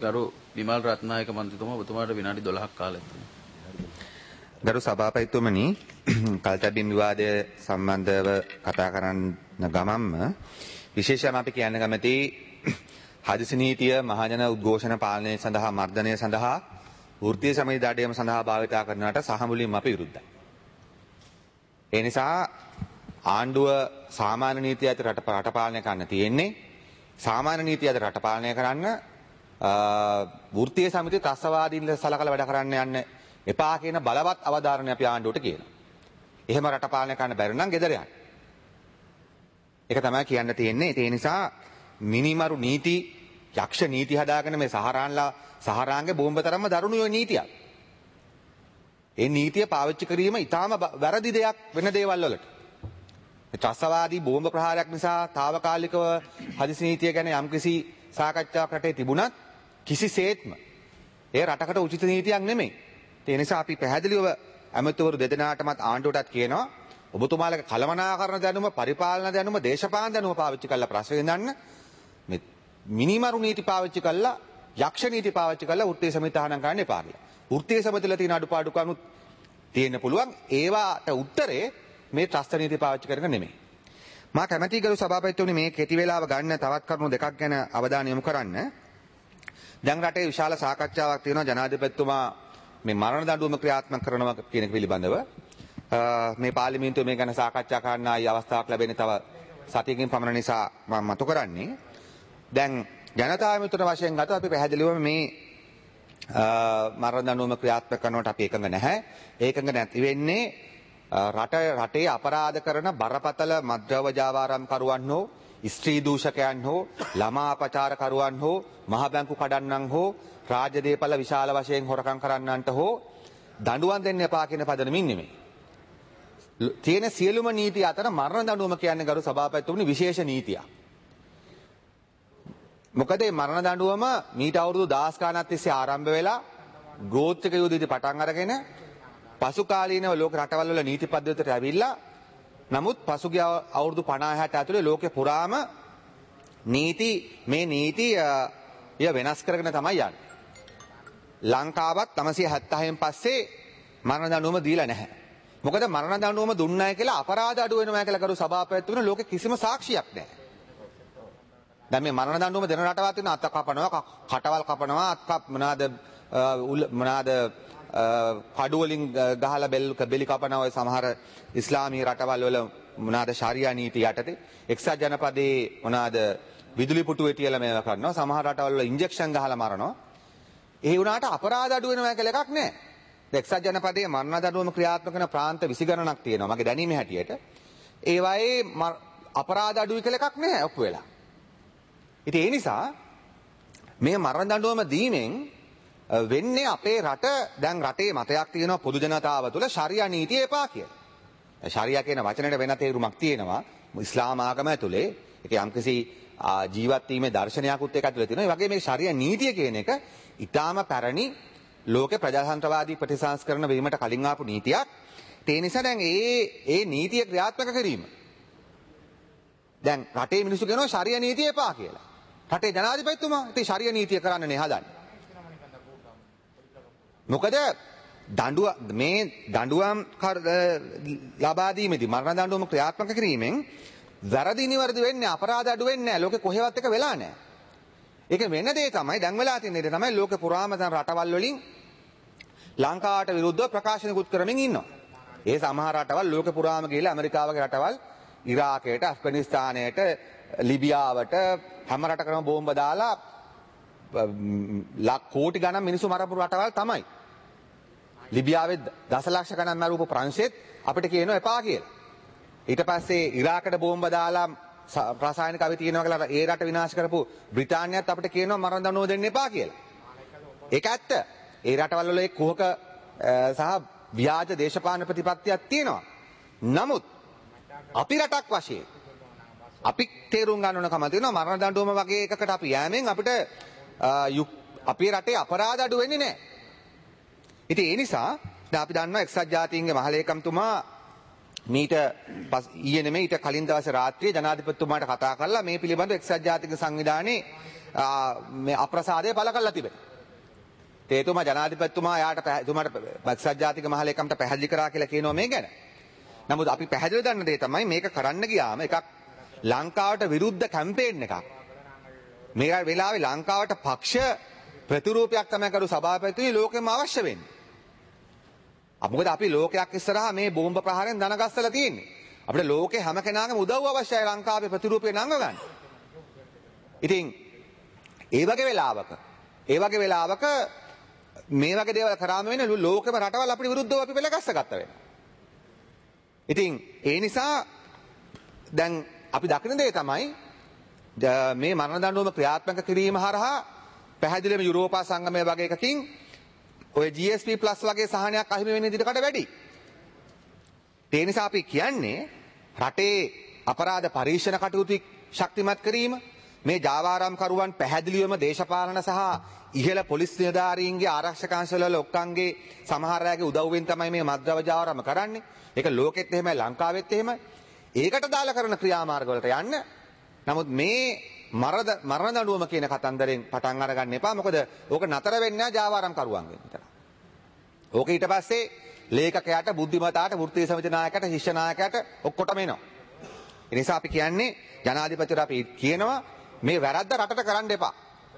ගරු විමල් රත්නායක මන්ත්‍රීතුමා ඔබතුමාට විනාඩි 12ක් කාලයක් තියෙනවා. ගරු සභාපතිතුමනි කල්තබිම් විවාදය සම්බන්ධව කතා කරන්න ගමන්ම විශේෂයෙන්ම අපි කියන්න කැමති හදිසි නීතිය මහජන උද්ඝෝෂණ පාලනය සඳහා මර්ධනය සඳහා වෘත්තීය සමිති දඩයම සඳහා භාවිතා කරනවට සහ මුලින්ම අපි විරුද්ධයි. ඒ නිසා ආණ්ඩුව සාමාන්‍ය නීතිය අතර රට පාලනය කරන්න තියෙන්නේ. සාමාන්‍ය නීතිය අතර රට පාලනය කරන්න වෘත්තීය සමිතිය ත්‍රස්තවාදීන් ලෙස සලකලා වැඩ කරන්න යන්න එපා කියන බලවත් අවධාරණය අපි ආණ්ඩුවට කියනවා. එහෙම රට පාලනය කරන්න බැරි නම් ගෙදර යන්න. ඒක තමයි කියන්න තියෙන්නේ. ඒ නිසා මිනිමරු නීති යක්ෂ නීති හදාගෙන මේ සහරාංගේ බෝම්බ තරම්ම දරුණු ඔය නීතියක්. ඒ නීතිය පාවිච්චි කිරීම ඉතාම වැරදි දෙයක් වෙන දේවල් වලට. ත්‍රස්තවාදී බෝම්බ ප්‍රහාරයක් නිසා తాවකාලිකව හදිසි නීතිය ගැන යම්කිසි සාකච්ඡාවක් රටේ තිබුණත් කිසිසේත්ම ඒ රටකට උචිත නීතියක් නෙමෙයි. ඒ නිසා අපි පැහැදිලිව ඇමතිවරු දෙදෙනාටමත් ආණ්ඩුවටත් කියනවා ඔබතුමාලගේ කළමනාකරණ දැනුම, පරිපාලන දැනුම, දේශපාලන දැනුම පාවිච්චි කරලා ප්‍රශ්න විසඳන්න. මේ මිනිමරු නීති පාවිච්චි කරලා, යක්ෂ නීති පාවිච්චි කරලා වෘත්තීය සමිති තහනම් කරන්න එපා කියලා. වෘත්තීය සමිතිවල තියෙන අඩුපාඩුකම් තියෙන්න පුළුවන්. ඒවාට උත්තරේ මේ ත්‍රස්ත නීති පාවිච්චි කරන නෙමෙයි. මා කැමැති ගරු සභාපතිතුමනි මේ කෙටි වේලාව ගන්න තවත් කරුණු දෙකක් ගැන අවධානය යොමු කරන්න. දැන් රටේ විශාල සාකච්ඡාවක් තියෙනවා ජනාධිපතිතුමා මේ මරණ දඬුවම ක්‍රියාත්මක කරනවා කියන එක පිළිබඳව. මේ පාර්ලිමේන්තුවේ මේ ගැන සාකච්ඡා කරන්න ආයි අවස්ථාවක් ලැබෙන්නේ තව සතියකින් පමණ නිසා මම මතු කරන්නේ. දැන් ජනතා විමුක්තිය වශයෙන් ගත්තොත් අපි පැහැදිලිවම මේ මරණ දඬුවම ක්‍රියාත්මක කරනවට අපි එකඟ නැහැ. ඒකඟ නැති වෙන්නේ රටේ අපරාධ කරන බරපතල මද්ද්‍රව්‍ය ජාවාරම්කරුවන් හෝ ස්ත්‍රී දූෂකයන් හෝ ළමා අපචාරකරුවන් හෝ මහ බැංකු කඩන්නන් හෝ රාජ්‍ය දේපල විශාල වශයෙන් හොරකම් කරන්නන්ට හෝ දඬුවම් දෙන්න එපා කියන පදනමින් නෙමෙයි. තියෙන සියලුම නීති අතර මරණ දඬුවම කියන්නේ ගරු සභාපතිතුමනි විශේෂ නීතියක්. මොකද මේ මරණ දඬුවම මීට අවුරුදු 10 ගණනක් තිස්සේ ආරම්භ වෙලා ගෝත්‍රික යුද්ධයේදී පටන් අරගෙන පසු කාලීනව ලෝක රටවල් වල නීති පද්ධතියට ඇවිල්ලා නමුත් පසුගිය අවුරුදු 50-60 ඇතුලේ ලෝකේ පුරාම මේ නීති වෙනස් කරගෙන තමයි යන්නේ. ලංකාවත් 976න් පස්සේ මරණ දඬුවම දීලා නැහැ. මොකද මරණ දඬුවම දුන්නයි කියලා අපරාධ අඩු වෙනවා කියලා කරු සභාපතිතුමනි ලෝකේ කිසිම සාක්ෂියක් නැහැ. දැන් මේ මරණ දඬුවම දෙන රටවල් තියෙන අත කපනවා, කටවල් කපනවා, අත් මොනවාද කඩු වලින් ගහලා බෙලි කපනවා ඔය සමහර ඉස්ලාමීය රටවල් වල මොනවාද ශාරියා නීති යටතේ එක්සත් ජනපදයේ මොනවාද විදුලි පුටුවේ තියලා මේවා කරනවා සමහර රටවල් වල ඉන්ජෙක්ෂන් ගහලා මරනවා. ඒ වුණාට අපරාධ අඩු වෙනවා කියලා එකක් නැහැ. එක්සත් ජනපදයේ මරණ දඬුවම ක්‍රියාත්මක කරන ප්‍රාන්ත 20 ගණනක් තියෙනවා මගේ දැනීමේ හැටියට. ඒ වගේ අපරාධ අඩුයි කියලා එකක් නැහැ ඔප්පු වෙලා. ඉතින් ඒ නිසා මේ මරණ දඬුවම දීමෙන් වෙන්නේ අපේ රට දැන් රටේ මතයක් තියෙනවා පොදු ජනතාව තුළ ශරියා නීතිය එපා කියලා. ශරියා කියන වචනේට වෙන තේරුමක් තියෙනවා. ඉස්ලාම ආගම ඇතුලේ ඒක යම්කිසි ජීවත් වීමේ දර්ශනයකුත් ඒක ඇතුලේ තියෙනවා. ඒ වගේ මේ ශරියා නීතිය කියන එක ඊටාම පැරණි ලෝකේ ප්‍රජාතන්ත්‍රවාදී ප්‍රතිසංස්කරණ වීමට කලින් ආපු නීතියක්. ඒ නිසා දැන් ඒ නීතිය ක්‍රියාත්මක කිරීම දැන් රටේ මිනිස්සු කියනවා ශරියා නීතිය එපා කියලා. රටේ ජනාධිපතිතුමා ඉතින් ශරියා නීතිය කරන්නනේ හදන්නේ. මොකද දඬුවම් ලබා දීමේදී මරණ දඬුවම ක්‍රියාත්මක කිරීමෙන් වැරදි නිවැරදි වෙන්නේ අපරාධ අඩු වෙන්නේ නැහැ. ලෝකේ කොහෙවත් එක වෙලා නැහැ. ඒක වෙන දේ තමයි දැන් වෙලා තියෙන දේ තමයි ලෝකේ පුරාම දැන් රටවල් වලින් ලංකාවට විරුද්ධව ප්‍රකාශනකුත් කරමින් ඉන්නවා. ඒ සමහර රටවල් ලෝකේ පුරාම ගිහිල්ලා ඇමරිකාව වගේ රටවල් ඉරාකයට, ඇෆ්ගනිස්තානයට, ලිබියාවට හැම රටකම බෝම්බ දාලා කෝටි ගණන් මිනිස්සු මරපු රටවල් තමයි. ලිබියාවේ දසලක්ෂ ගණන් මරපු ප්‍රංශෙත් අපිට කියනවා එපා කියලා. ඊට පස්සේ ඉරාකයට බෝම්බ දාලා රසායනික අවි තියෙනවා කියලා ඒ රට විනාශ කරපු බ්‍රිතාන්‍යයත් අපිට කියනවා මරණ දඬුවම දෙන්න එපා කියලා. ඒක ඇත්ත. ඒ රටවල් වල ඒ කුහක සහ ව්‍යාජ දේශපාලන ප්‍රතිපත්තියක් තියෙනවා. නමුත් අපි රටක් වශයෙන් අපි තේරුම් ගන්න ඕන කම තියෙනවා මරණ දඬුවම වගේ එකකට අපි යෑමෙන් අපිට අපේ රටේ අපරාධ අඩු වෙන්නේ නැහැ. ඉතින් ඒ නිසා දැන් අපි දන්නවා එක්සත් ජාතීන්ගේ මහලේකම්තුමා ඊයේ නෙමෙයි ඊට කලින් දවසේ රාත්‍රියේ ජනාධිපතිතුමාට කතා කරලා මේ පිළිබඳව එක්සත් ජාතික සංවිධානයේ මේ අප්‍රසාදය පළ කරලා තිබෙනවා. එතුමා ජනාධිපතිතුමා යාට එතුමාට බක්සත් ජාතික මහලේකම්ට පැහැදිලි කරා කියලා කියනවා මේ ගැන. නමුත් අපි පැහැදිලි දන්න දේ තමයි මේක කරන්න ගියාම එකක් ලංකාවට විරුද්ධ කැම්පේන් එකක්. මේ වෙලාවේ ලංකාවට පක්ෂ ප්‍රතිරූපයක් තමයි කරු සභාපතිතුමනි ලෝකෙම අවශ්‍ය වෙන්නේ. මොකද අපි ලෝකයක් ඉස්සරහා මේ බෝම්බ ප්‍රහාරයෙන් දන ගස්සලා තියෙන්නේ. අපිට ලෝකේ හැම කෙනාගේම උදව්ව අවශ්‍යයි ලංකාවේ ප්‍රතිරූපය නංග ගන්න. ඉතින් ඒ වගේ වෙලාවක මේ වගේ දේවල් කරාම වෙන ලෝකෙම රටවල් අපිට විරුද්ධව අපි පෙළගස්ස ගත්ත වෙනවා. ඉතින් ඒ නිසා දැන් අපි දකින දේ තමයි මේ මරණ දඬුවම ක්‍රියාත්මක කිරීම හරහා පැහැදිලිවම යුරෝපා සංගමය වගේ එකකින් ඔය GSP+ වගේ සහනයක් අහිමි වෙන ඉදිරියට වැඩි. ඒ නිසා අපි කියන්නේ රටේ අපරාධ පරීක්ෂණ කටයුතු ශක්තිමත් කිරීම, මේ ජාවාරම්කරුවන් පැහැදිලිවම දේශපාලන සහ ඉහළ පොලිස් නිලධාරීන්ගේ ආරක්ෂකාංශවල ඔක්කන්ගේ සමහර අයගේ උදව්වෙන් තමයි මේ මද්ද්‍රව්‍ය ජාවාරම කරන්නේ. ඒක ලෝකෙත් එහෙමයි ලංකාවෙත් එහෙමයි. ඒකට දාලා කරන ක්‍රියාමාර්ග වලට යන්න. නමුත් මේ මරණ දඬුවම කියන කතන්දරෙන් පටන් අරගන්න එපා. මොකද ඕක නතර වෙන්නේ නැහැ ජාවාරම්කරුවන්ගෙන් විතර. ඕක ඊට පස්සේ ලේඛකයාට, බුද්ධිමතාට, වෘත්තීය සමිති නායකයාට, ශිෂ්‍ය නායකයාට ඔක්කොටම එනවා. ඒ නිසා අපි කියන්නේ ජනාධිපතිවරයා අපි කියනවා මේ වැරද්ද රටට කරන්න එපා.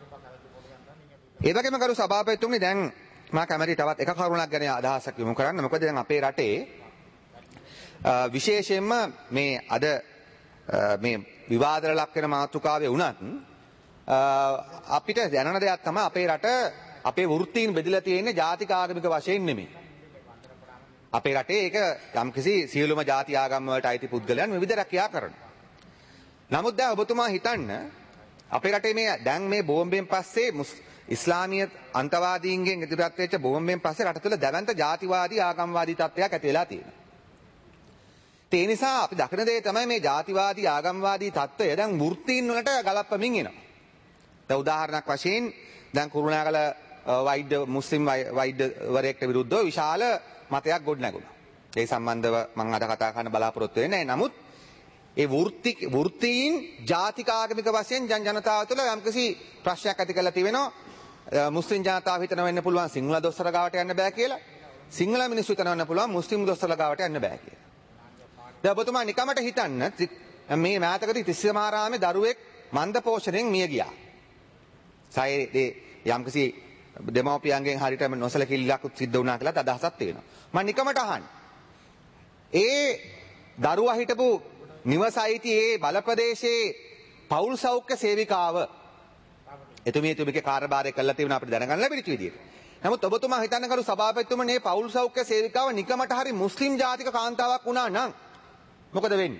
ඒ වගේම කරු සභාපතිතුමනි දැන් මා කැමති තවත් එක කරුණක් ගැන අදහසක් යොමු කරන්න. මොකද දැන් අපේ රටේ විශේෂයෙන්ම මේ අද මේ විවාදවල ලක් වෙන මාතෘකාවේ වුණත් අපිට දැනන දෙයක් තමයි අපේ රට අපේ වෘත්තීන් බෙදලා තියෙන්නේ ජාතික ආගමික වශයෙන් නෙමෙයි. අපේ රටේ ඒක යම්කිසි සියලුම ජාති ආගම් වලට අයිති පුද්ගලයන් විවිධ රැකියා කරනවා. නමුත් දැන් ඔබතුමා හිතන්න අපේ රටේ මේ දැන් මේ බෝම්බෙන් පස්සේ ඉස්ලාමීය අන්තවාදීන්ගෙන් ඉදිරියට වෙච්ච බෝම්බෙන් පස්සේ රට තුළ දැවැන්ත ජාතිවාදී ආගම්වාදී තත්ත්වයක් ඇති වෙලා තියෙනවා. ඒ නිසා අපි දකින දේ තමයි මේ ජාතිවාදී ආගම්වාදී තත්ත්වය දැන් වෘත්තීන් වලට ගලප්පමින් එනවා. දැන් උදාහරණයක් වශයෙන් දැන් කුරුණෑගල වෛද්‍ය මුස්ලිම් වෛද්‍යවරයෙක්ට විරුද්ධව විශාල මතයක් ගොඩනැගුණා. ඒ සම්බන්ධව මම අද කතා කරන්න බලාපොරොත්තු වෙන්නේ නැහැ. නමුත් ඒ වෘත්තීන් ජාතික ආගමික වශයෙන් ජනතාව තුළ යම්කිසි ප්‍රශ්නයක් ඇති කරලා තිබෙනවා. මුස්ලිම් ජනතාව හිතනවා වෙන්න පුළුවන් සිංහල දොස්තර ගාවට යන්න බෑ කියලා. සිංහල මිනිස්සු හිතනවා වෙන්න පුළුවන් මුස්ලිම් දොස්තරලා ගාවට යන්න බෑ කියලා. දැන් ඔබතුමා නිකමට හිතන්න මේ මෑතකදී තිස්සමාරාමේ දරුවෙක් මන්ද පෝෂණයෙන් මිය ගියා. සායේ යම්කිසි දෙමව්පියන්ගෙන් හරියටම නොසලකිල්ලක් සිද්ධ වුණා කියලා අදහසක් තියෙනවා. මම නිකමට අහන්නේ. ඒ දරුවා හිටපු නිවස අයිති ඒ බල ප්‍රදේශයේ පෞල් සෞඛ්‍ය සේවිකාව එතුමියගේ කාර්යභාරය කළා තියෙනවා අපිට දැනගන්න ලැබිච්ච විදියට. නමුත් ඔබතුමා හිතන්න කරු සභාපතිතුමනි මේ පෞල් සෞඛ්‍ය සේවිකාව නිකමට හරි මුස්ලිම් ජාතික කාන්තාවක් වුණා නම් මොකද වෙන්නේ?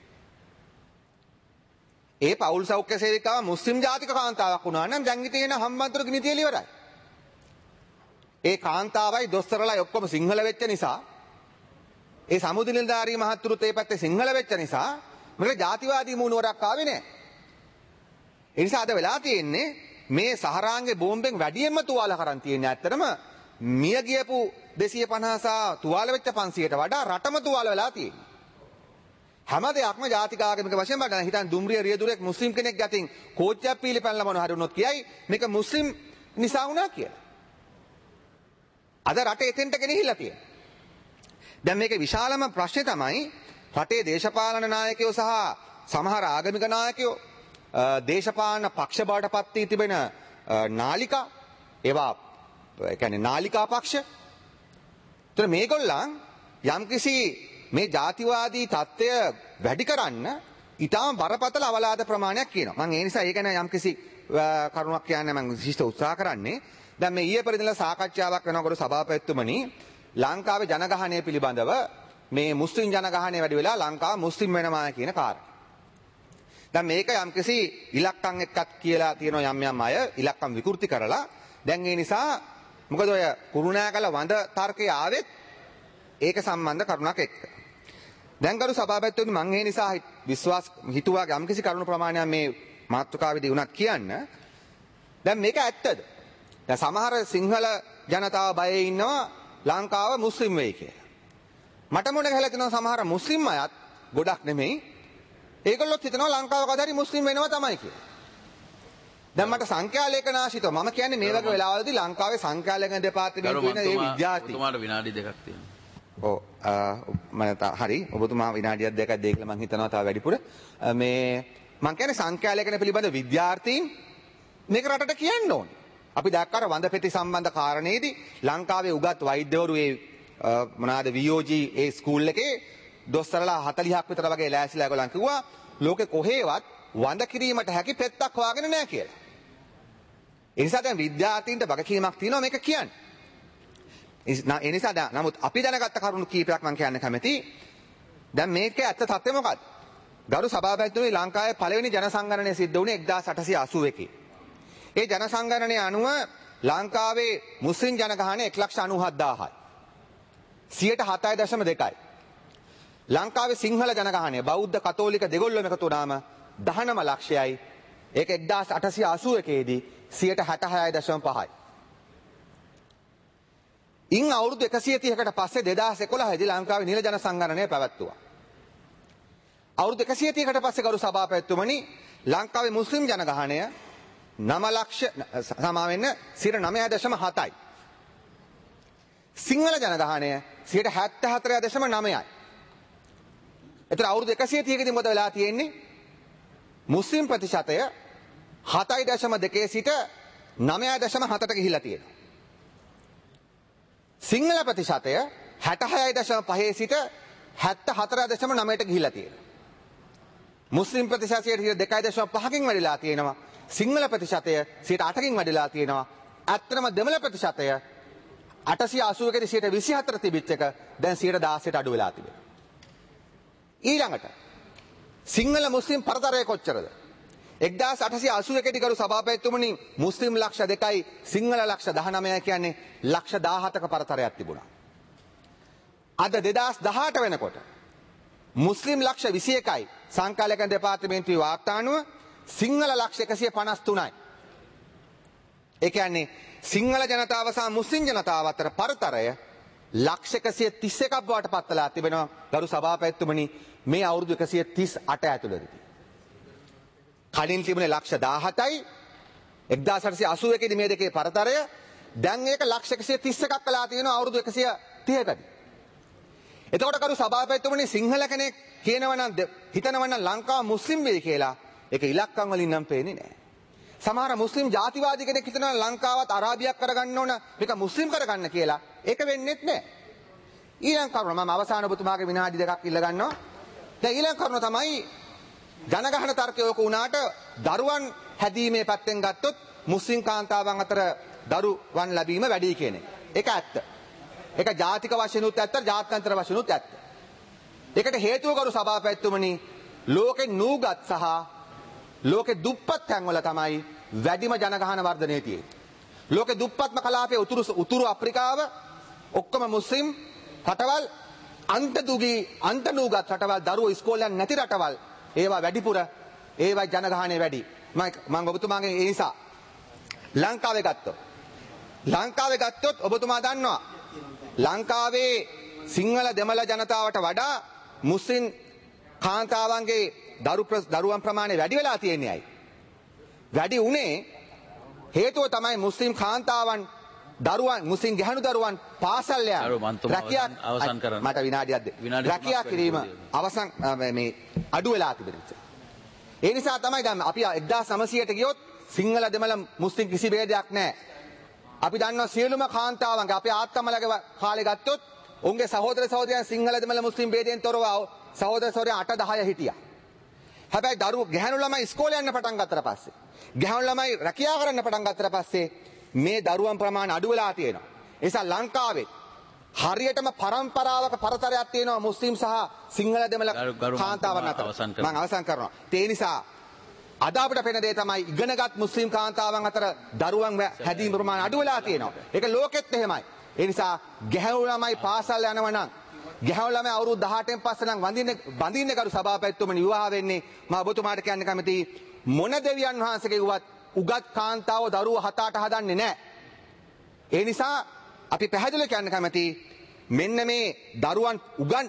ඒ පෞල් සෞඛ්‍ය සේවිකාව මුස්ලිම් ජාතික කාන්තාවක් වුණා නම් දැන් ඉතින් එන හම්බන්තොට ගිනි තියලා ඉවරයි. ඒ කාන්තාවයි දොස්තරලයි ඔක්කොම සිංහල වෙච්ච නිසා ඒ සමුදු නිලධාරී මහත්තුරුත් ඒ පැත්තේ සිංහල වෙච්ච නිසා මේක ජාතිවාදී මූණුවරක් ආවේ නැහැ. ඒ නිසා අද වෙලා තියෙන්නේ මේ සහරාංගේ බෝම්බෙන් වැඩියෙන්ම තුවාල කරන් තියෙන්නේ ඇත්තටම මිය ගියපු 250 සහ තුවාල වෙච්ච 500ට වඩා රටම තුවාල වෙලා තියෙන්නේ. හැම දෙයක්ම ජාතික ආගමික වශයෙන් බලන්න හිතන් දුම්රිය රියදුරෙක් මුස්ලිම් කෙනෙක් ගතින් කෝච්චියක් පීලිපැනලා මොන හරි වුණොත් කියයි මේක මුස්ලිම් නිසා වුණා කියලා. අද රටේ එතෙන්ට ගෙනහිල්ලා තියෙනවා. දැන් මේකේ විශාලම ප්‍රශ්නේ තමයි රටේ දේශපාලන නායකයෝ සහ සමහර ආගමික නායකයෝ දේශපාලන පක්ෂ බවට පත් වී තිබෙන නාලිකා ඒවා ඒ කියන්නේ නාලිකා පක්ෂ. ඒතර මේගොල්ලන් යම්කිසි මේ ජාතිවාදී தত্ত্বය වැඩි කරන්න ඊටාම බරපතල අවලාද ප්‍රමාණයක් කියනවා. මම ඒ නිසා ඒක ගැන යම්කිසි කරුණක් කියන්න මම විශේෂ උත්සාහ කරන්නේ. දැන් මේ ඊයේ පරිදිලා සාකච්ඡාවක් වෙනකොට සභාපතිතුමනි ලංකාවේ ජනගහනය පිළිබඳව මේ මුස්ලිම් ජනගහනය වැඩි වෙලා ලංකාව මුස්ලිම් වෙනවා කියන කාරණා. දැන් මේක යම්කිසි ඉලක්කම් එක්කත් කියලා තියෙන යම් අය ඉලක්කම් විකෘති කරලා දැන් ඒ නිසා මොකද ඔය කුරුණෑගල වඳ තර්කය ආවෙත් ඒක සම්බන්ධ කරුණක් එක්ක. දැන් කරු සභාපතිතුමනි මම ඒ නිසා විශ්වාස හිතුවා යම්කිසි කරුණු ප්‍රමාණයක් මේ මාතෘකාවේදී උනත් කියන්න. දැන් මේක ඇත්තද? දැන් සමහර සිංහල ජනතාව බයේ ඉන්නවා ලංකාව මුස්ලිම් වෙයි කියලා. මට මොන ගහලා තියෙනවා සමහර මුස්ලිම් අයත් ගොඩක් නෙමෙයි. ඒගොල්ලොත් හිතනවා ලංකාව කවදා හරි මුස්ලිම් වෙනවා තමයි කියලා. දැන් මට සංඛ්‍යා ලේඛනාශිතව මම කියන්නේ මේ වගේ වෙලාවලදී ලංකාවේ සංඛ්‍යා ලේඛන දෙපාර්තමේන්තුවේ ඉන්න මේ විද්‍යාර්ථී ඔබතුමාට විනාඩි දෙකක් තියෙනවා. ඔව් හරි ඔබතුමා විනාඩියක් දෙකක් දෙයි කියලා මම හිතනවා තව වැඩිපුර මේ මම කියන්නේ සංඛ්‍යා ලේඛන පිළිබඳ විද්‍යාර්ථීන් මේක රටට කියන්න ඕනේ. අපි දැක්කාට වඳපෙති සම්බන්ධ කාරණේදී ලංකාවේ උගත් වෛද්‍යවරු ඒ මොනවාද VOG ඒ ස්කූල් එකේ දොස්තරලා 40ක් විතර වගේ ලෑස්තිලා ඒගොල්ලන් කිව්වා ලෝකේ කොහෙවත් වඳ කිරීමට හැකි පෙත්තක් හොයාගෙන නැහැ කියලා. ඒ නිසා දැන් විද්‍යාර්ථීන්ට වගකීමක් තියෙනවා මේක කියන්න. ඒ නිසා නමුත් අපි දැනගත්ත කරුණු කීපයක් මම කියන්න කැමතියි. දැන් මේකේ ඇත්ත තත්ත්වය මොකක්ද? ගරු සභාපතිතුමනි ලංකාවේ පළවෙනි ජනසංගණනය සිද්ධ වුණේ 1881. ඒ ජනසංගණනය අනුව ලංකාවේ මුස්ලිම් ජනගහනය 1,97,000යි. 7.2%. ලංකාවේ සිංහල ජනගහනය බෞද්ධ කතෝලික දෙගොල්ලොම එකතු වුණාම 19 ලක්ෂයයි. ඒක 1881 දී 66.5%යි. ඉන් අවුරුදු 130කට පස්සේ 2011 දී ලංකාවේ නිල ජනසංගණනය පැවැත්තුවා. අවුරුදු 130කට පස්සේ ගරු සභාපතිතුමනි ලංකාවේ මුස්ලිම් ජනගහනය 9 ලක්ෂ සමා වෙන්න 9.7යි. සිංහල ජනගහනය 74.9යි. එතන අවුරුදු 130කදී මොකද වෙලා තියෙන්නේ? මුස්ලිම් ප්‍රතිශතය 7.2 සිට 9.7ට ගිහිලා තියෙනවා. සිංහල ප්‍රතිශතය 66.5 සිට 74.9ට ගිහිලා තියෙනවා. මුස්ලිම් ප්‍රතිශතය 2.5කින් වැඩිලා තියෙනවා. සිංහල ප්‍රතිශතය 8කින් වැඩිලා තියෙනවා. ඇත්තටම දෙමළ ප්‍රතිශතය 881 දී 24 තිබිච්ච එක දැන් 16ට අඩු වෙලා තිබෙනවා. ඊළඟට සිංහල මුස්ලිම් පරතරය කොච්චරද? 1881 දී කරු සභාපතිතුමනි මුස්ලිම් ලක්ෂ 2යි සිංහල ලක්ෂ 19යි කියන්නේ ලක්ෂ 17ක පරතරයක් තිබුණා. අද 2018 වෙනකොට මුස්ලිම් ලක්ෂ 21යි සංඛ්‍යා ලේඛන දෙපාර්තමේන්තුවේ වාර්තානුව සිංහල ලක්ෂ 153යි. ඒ කියන්නේ සිංහල ජනතාව සහ මුස්ලිම් ජනතාව අතර පරතරය ලක්ෂ 131ක් බවට පත් වෙලා තිබෙනවා ගරු සභාපතිතුමනි මේ අවුරුදු 138 ඇතුළතදී. කලින් තිබුණේ ලක්ෂ 17යි 1881 දී මේ දෙකේ පරතරය දැන් ඒක ලක්ෂ 131ක් වෙලා තියෙනවා අවුරුදු 130කදී. එතකොට කරු සභාපතිතුමනි සිංහල කෙනෙක් කියනවා නම් හිතනවා නම් ලංකාව මුස්ලිම් වෙයි කියලා ඒක ඉලක්කම් වලින් නම් පේන්නේ නැහැ. සමහර මුස්ලිම් ජාතිවාදී කෙනෙක් හිතනවා ලංකාවත් අරාබියක් කරගන්න ඕන මේක මුස්ලිම් කරගන්න කියලා. ඒක වෙන්නේත් නැහැ. ඊළඟ කරුණ මම අවසාන ඔබතුමාගේ විනාඩි දෙකක් ඉල්ල ගන්නවා. දැන් ඊළඟ කරුණ තමයි ජනගහන තර්කය ඔක උනාට දරුවන් හැදීමේ පැත්තෙන් ගත්තොත් මුස්ලිම් කාන්තාවන් අතර දරුවන් ලැබීම වැඩි කියන එක. ඒක ඇත්ත. ඒක ජාතික වශයෙන් උත් ඇත්ත, ජාත්‍යන්තර වශයෙන් උත් ඇත්ත. ඒකට හේතුව කරු සභාපතිතුමනි ලෝකේ නූගත් සහ ලෝකේ දුප්පත් තැන්වල තමයි වැඩිම ජනගහන වර්ධනය තියෙන්නේ. ලෝකේ දුප්පත්ම කලාපයේ උතුරු අප්‍රිකාව ඔක්කොම මුස්ලිම් රටවල් අන්ත නූගත් රටවල් දරුවෝ ඉස්කෝලේ නැති රටවල් ඒවා වැඩිපුර ඒවා ජනගහනය වැඩි. මම ඔබතුමාගේ ඒ නිසා ලංකාවේ ගත්තොත් ඔබතුමා දන්නවා ලංකාවේ සිංහල දෙමළ ජනතාවට වඩා මුස්ලිම් කාන්තාවන්ගේ දරුවන් ප්‍රමාණය වැඩි වෙලා තියෙන්නේ ඇයි? වැඩි උනේ හේතුව තමයි මුස්ලිම් කාන්තාවන් මුස්ලිම් ගැහැණු දරුවන් පාසල් අවසන් කරන්න. මට විනාඩියක් දෙන්න. රැකියා කිරීම අවසන් මේ අඩු වෙලා තිබෙන නිසා. ඒ නිසා තමයි දැන් අපි 1900ට ගියොත් සිංහල දෙමළ මුස්ලිම් කිසි ભેදයක් නැහැ. අපි දන්නවා සියලුම කාන්තාවන්ගේ අපේ ආත්තමලගේ කාලේ ගත්තොත් උන්ගේ සහෝදර සහෝදරයන් සිංහල දෙමළ මුස්ලිම් ભેදයෙන් තොරව සහෝදර සහෝදරයන් 8-10 හිටියා. හැබැයි ගැහැණු ළමයි ඉස්කෝලේ යන්න පටන් ගත්තට පස්සේ ගැහැණු ළමයි රැකියාව කරන්න පටන් ගත්තට පස්සේ මේ දරුවන් ප්‍රමාණය අඩු වෙලා තියෙනවා. ඒ නිසා ලංකාවේ හරියටම පරම්පරාවක පරතරයක් තියෙනවා මුස්ලිම් සහ සිංහල දෙමළ කාන්තාවන් අතර. මම අවසන් කරනවා. ඒ නිසා අද අපිට පෙනෙන දේ තමයි ඉගෙනගත් මුස්ලිම් කාන්තාවන් අතර දරුවන් හැදීම ප්‍රමාණය අඩු වෙලා තියෙනවා. ඒක ලෝකෙත් එහෙමයි. ඒ නිසා ගැහැණු ළමයි පාසල් යනවා නම් ගැහැණු ළමයි අවුරුදු 18න් පස්සේ නම් බඳින්නේ කරු සභාපතිතුමනි විවාහ වෙන්නේ මම ඔබතුමාට කියන්න කැමතියි මොන දෙවියන් වහන්සේගේ උගත් කාන්තාව දරුවෝ 7-8 හදන්නේ නැහැ. ඒ නිසා අපි පැහැදිලිව කියන්න කැමතියි මෙන්න මේ දරුවන්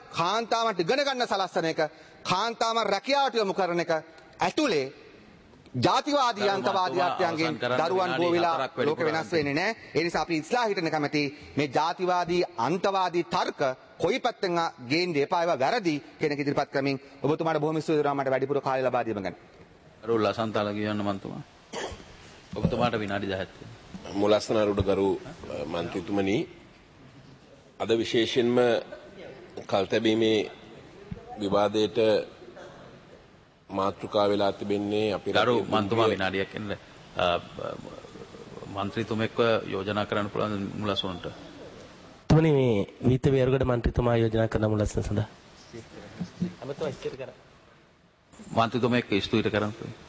කාන්තාවන්ට ඉගෙන ගන්න සලස්සන එක කාන්තාවන් රැකියාවට යොමු කරන එක ඇතුලේ ජාතිවාදී අන්තවාදී අර්ථයන්ගෙන් දරුවන් බෝ වෙලා ලෝක වෙනස් වෙන්නේ නැහැ. ඒ නිසා අපි ඉස්ලා හිටන කැමති මේ ජාතිවාදී අන්තවාදී තර්ක කොයි පැත්තෙන් ගේන්නේ එපා ඒවා වැරදි කෙනෙක් ඉදිරිපත් කරමින් ඔබතුමාට බොහොම ස්තුතියි දරුවා මට වැඩිපුර කාලය ලබා දීම ගැන. අරුල් අසන්තාල කියන්න මන්තුමා. ඔබතුමාට විනාඩි 10ක් තියෙනවා. මුලස්තන අරුඩ ගරු මන්ත්‍රීතුමනි අද විශේෂයෙන්ම කල්තැබීමේ විවාදයට මාතෘකා වෙලා තිබෙන්නේ අපේ ගරු මන්තුමා විනාඩියක් එන්න මන්ත්‍රීතුමෙක්ව යෝජනා කරන්න පුළුවන් මුලස්වන්ට. තුමනි මේ විත්ත වේරුගඩ මන්ත්‍රීතුමා යෝජනා කරන මුලස්වන සඳහා. අමතව ඉස්තර කරා. මන්ත්‍රීතුමෙක් ස්තුතියි කරන්න.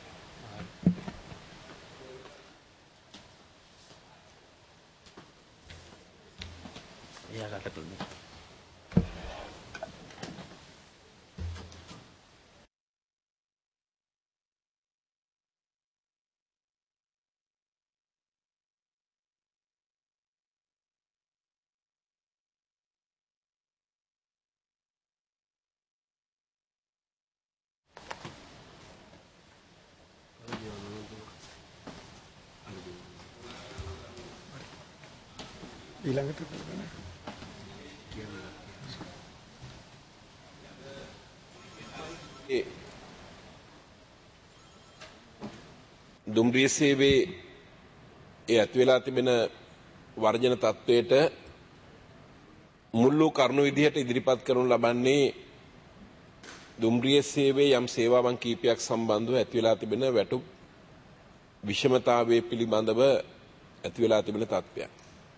දුම්රිය සේවයේ ඇති වෙලා තිබෙන වර්ජන තත්වයට මුල් වූ කරුණු විදිහට ඉදිරිපත් කරනු ලබන්නේ දුම්රිය සේවයේ යම් සේවාවන් කීපයක් සම්බන්ධව ඇති වෙලා තිබෙන වැටුප් විෂමතාවයේ පිළිබඳව ඇති වෙලා තිබෙන තත්ත්වයක්.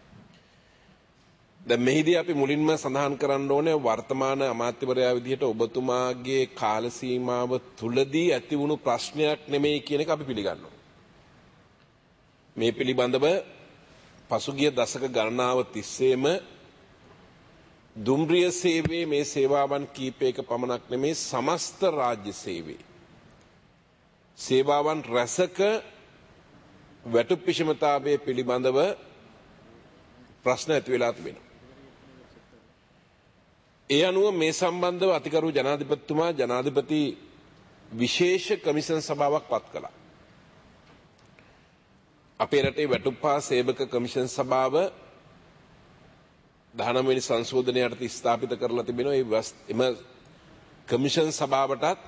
දැන් මෙහිදී අපි මුලින්ම සඳහන් කරන්න ඕනේ වර්තමාන අමාත්‍යවරයා විදිහට ඔබතුමාගේ කාල සීමාව තුලදී ඇති වුණු ප්‍රශ්නයක් නෙමෙයි කියන එක අපි පිළිගන්නවා. මේ පිළිබඳව පසුගිය දශක ගණනාව තිස්සේම දුම්රිය සේවයේ මේ සේවාවන් කීපයක පමණක් නෙමෙයි සමස්ත රාජ්‍ය සේවයේ සේවාවන් රැසක වැටුප් විෂමතාවයේ පිළිබඳව ප්‍රශ්න ඇති වෙලා තිබෙනවා. ඒ අනුව මේ සම්බන්ධව අතිගරු ජනාධිපතිතුමා ජනාධිපති විශේෂ කමිෂන් සභාවක් පත් කළා. අපේ රටේ වැටුප් හා සේවක කමිෂන් සභාව 19 වෙනි සංශෝධනය යටතේ ස්ථාපිත කරලා තිබෙනවා. එම කමිෂන් සභාවටත්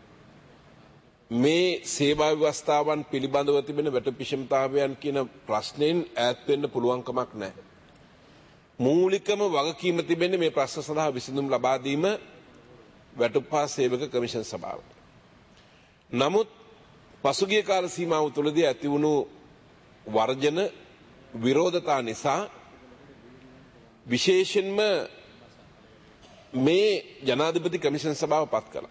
මේ සේවා ව්‍යවස්ථාවන් පිළිබඳව තිබෙන වැටුප් විෂමතාවයන් කියන ප්‍රශ්නෙන් ඈත් වෙන්න පුළුවන් කමක් නැහැ. මූලිකම වගකීම තිබෙන්නේ මේ ප්‍රශ්න සඳහා විසඳුම් ලබා දීම වැටුප් හා සේවක කමිෂන් සභාවට. නමුත් පසුගිය කාල සීමාව තුළදී ඇති වුණු වර්ජන විරෝධතා නිසා විශේෂයෙන්ම මේ ජනාධිපති කමිෂන් සභාව පත් කළා.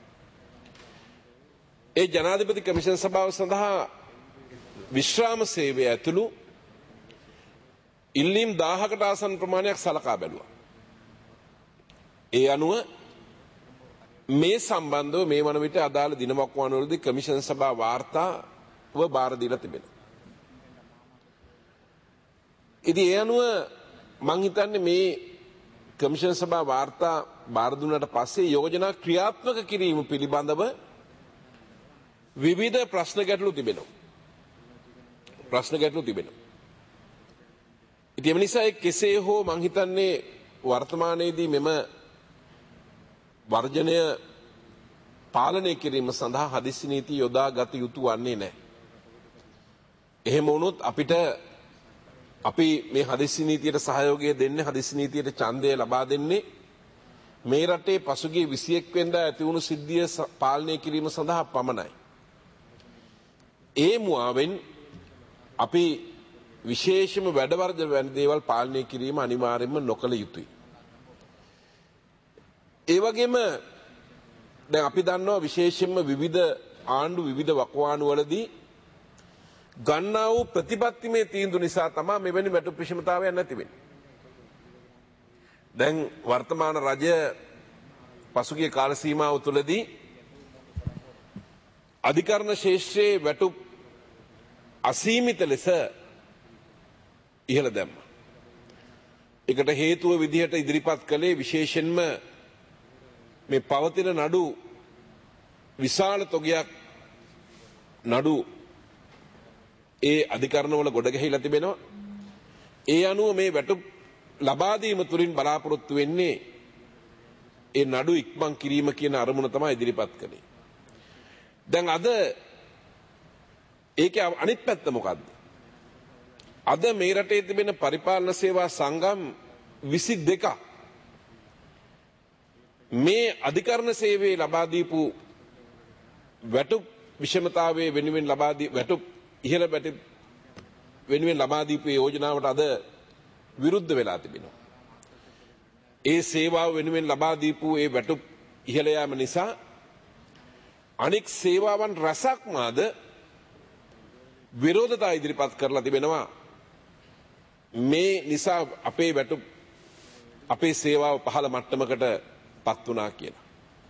ඒ ජනාධිපති කමිෂන් සභාව සඳහා විශ්‍රාම සේවය ඇතුළු ඉල්ලීම් 1000කට ආසන්න ප්‍රමාණයක් සලකා බැලුවා. ඒ අනුව මේ සම්බන්ධව මේ වන විට අදාළ දිනවක්වානුවලදී කමිෂන් සභා වාර්තාව බාර දීලා තිබෙනවා. ඉතින් ඒ අනුව මං හිතන්නේ මේ කමිෂන් සභා වාර්තා බාර දුන්නාට පස්සේ යෝජනා ක්‍රියාත්මක කිරීම පිළිබඳව විවිධ ප්‍රශ්න ගැටලු තිබෙනවා. ඉතින් නිසා කෙසේ හෝ මං හිතන්නේ වර්තමානයේදී මෙම වර්ජනය පාලනය කිරීම සඳහා හදිසි නීති යොදා ගත යුතු වන්නේ නැහැ. එහෙම වුණොත් අපි මේ හදිසි නීතියට සහයෝගය දෙන්නේ හදිසි නීතියට ඡන්දය ලබා දෙන්නේ මේ රටේ පසුගිය 21 වෙනිදා ඇති වුණු සිද්ධිය පාලනය කිරීම සඳහා පමණයි. ඒ මුවාවෙන් අපි විශේෂම වැඩවර්ජ වැනි දේවල් පාලනය කිරීම අනිවාර්යයෙන්ම නොකළ යුතුයි. ඒ වගේම දැන් අපි දන්නවා විශේෂයෙන්ම විවිධ ආණ්ඩු විවිධ වකවාණු වලදී ගන්නා වූ ප්‍රතිපත්තිමය තීන්දුව නිසා තමයි මෙවැනි වැටුප් විෂමතාවයන් නැති වෙන්නේ. දැන් වර්තමාන රජය පසුගිය කාල සීමාව තුළදී අධිකරණ ශේෂ්ත්‍රයේ වැටුප් අසීමිත ලෙස ඉහළ දැම්මා. ඒකට හේතුව විදිහට ඉදිරිපත් කළේ විශේෂයෙන්ම මේ පවතින නඩු විශාල තොගයක් නඩු ඒ අධිකරණවල ගොඩ ගැහිලා තිබෙනවා. ඒ අනුව මේ වැටුප් ලබා දීම තුලින් බලාපොරොත්තු වෙන්නේ ඒ නඩු ඉක්මන් කිරීම කියන අරමුණ තමයි ඉදිරිපත් කළේ. දැන් අද ඒකේ අනිත් පැත්ත මොකද්ද? අද මේ රටේ තිබෙන පරිපාලන සේවා සංගම් 22ක් මේ අධිකරණ සේවයේ ලබා දීපු වැටුප් විෂමතාවයේ වෙනුවෙන් ලබා දී වැටුප් ඉහළ වැටුප් වෙනුවෙන් ලබා දීපු යෝජනාවට අද විරුද්ධ වෙලා තිබෙනවා. ඒ සේවාව වෙනුවෙන් ලබා දීපු ඒ වැටුප් ඉහළ යාම නිසා අනෙක් සේවාවන් රසක්ම අද විරෝධතා ඉදිරිපත් කරලා තිබෙනවා. මේ නිසා අපේ වැටුප් අපේ සේවාව පහළ මට්ටමකට පත් වුණා කියලා.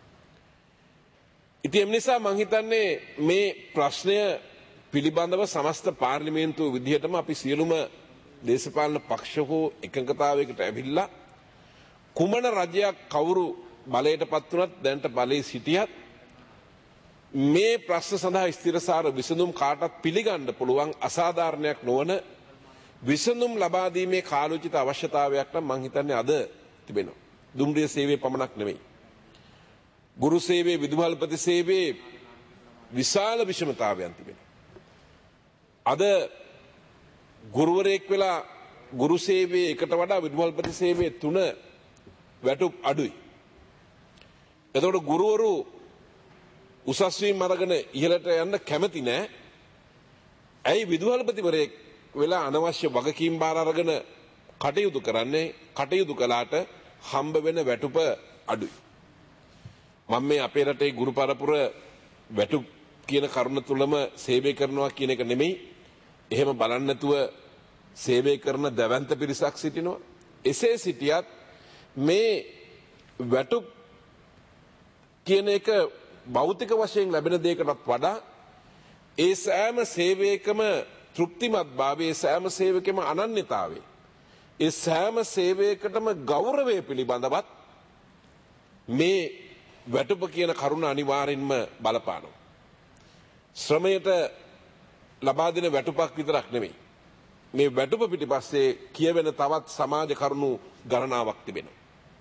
ඉතින් ඒ නිසා මම හිතන්නේ මේ ප්‍රශ්නය පිළිබඳව සමස්ත පාර්ලිමේන්තුව විදිහටම අපි සියලුම දේශපාලන පක්ෂ හෝ එකඟතාවයකට ඇවිල්ලා කුමන රජයක් කවුරු බලයට පත් වුණත් දැනට බලයේ සිටියත් මේ ප්‍රශ්න සඳහා ස්ථිරසාර විසඳුම් කාටත් පිළිගන්න පුළුවන් අසාධාරණයක් නොවන විසඳුම් ලබා දීමේ කාලෝචිත අවශ්‍යතාවයක් නම් මම හිතන්නේ අද තිබෙනවා. දුම්රිය සේවයේ පමණක් නෙමෙයි. ගුරු සේවයේ විදුහල්පති සේවයේ විශාල විෂමතාවයන් තිබෙනවා. අද ගුරුවරයෙක් වෙලා ගුරු සේවයේ එකට වඩා විදුහල්පති සේවයේ 3 වැටුප් අඩුයි. එතකොට ගුරුවරු උසස් වීම අරගෙන ඉහළට යන්න කැමති නෑ. ඇයි විදුහල්පතිවරයෙක් වෙලා අනවශ්‍ය වගකීම් බාර අරගෙන කටයුතු කරන්නේ? කටයුතු කළාට හම්බ වෙන වැටුප අඩුයි. මම මේ අපේ රටේ ගුරු පරපුර වැටුප් කියන කරුණ තුලම සේවය කරනවා කියන එක නෙමෙයි. එහෙම බලන්න නැතුව සේවය කරන දැවැන්ත පිරිසක් සිටිනවා. එසේ සිටියත් මේ වැටුප් කියන එක භෞතික වශයෙන් ලැබෙන දෙයකටත් වඩා ඒ සෑම සේවයකම තෘප්තිමත් භාවයේ සෑම සේවකෙම අනන්‍යතාවයේ ඒ සෑම සේවයකටම ගෞරවය පිළිබඳවත් මේ වැටුප කියන කරුණ අනිවාර්යෙන්ම බලපානවා. ශ්‍රමයට ලබා දෙන වැටුපක් විතරක් නෙමෙයි. මේ වැටුප පිටිපස්සේ කියවෙන තවත් සමාජ කරුණු ගණනාවක් තිබෙනවා.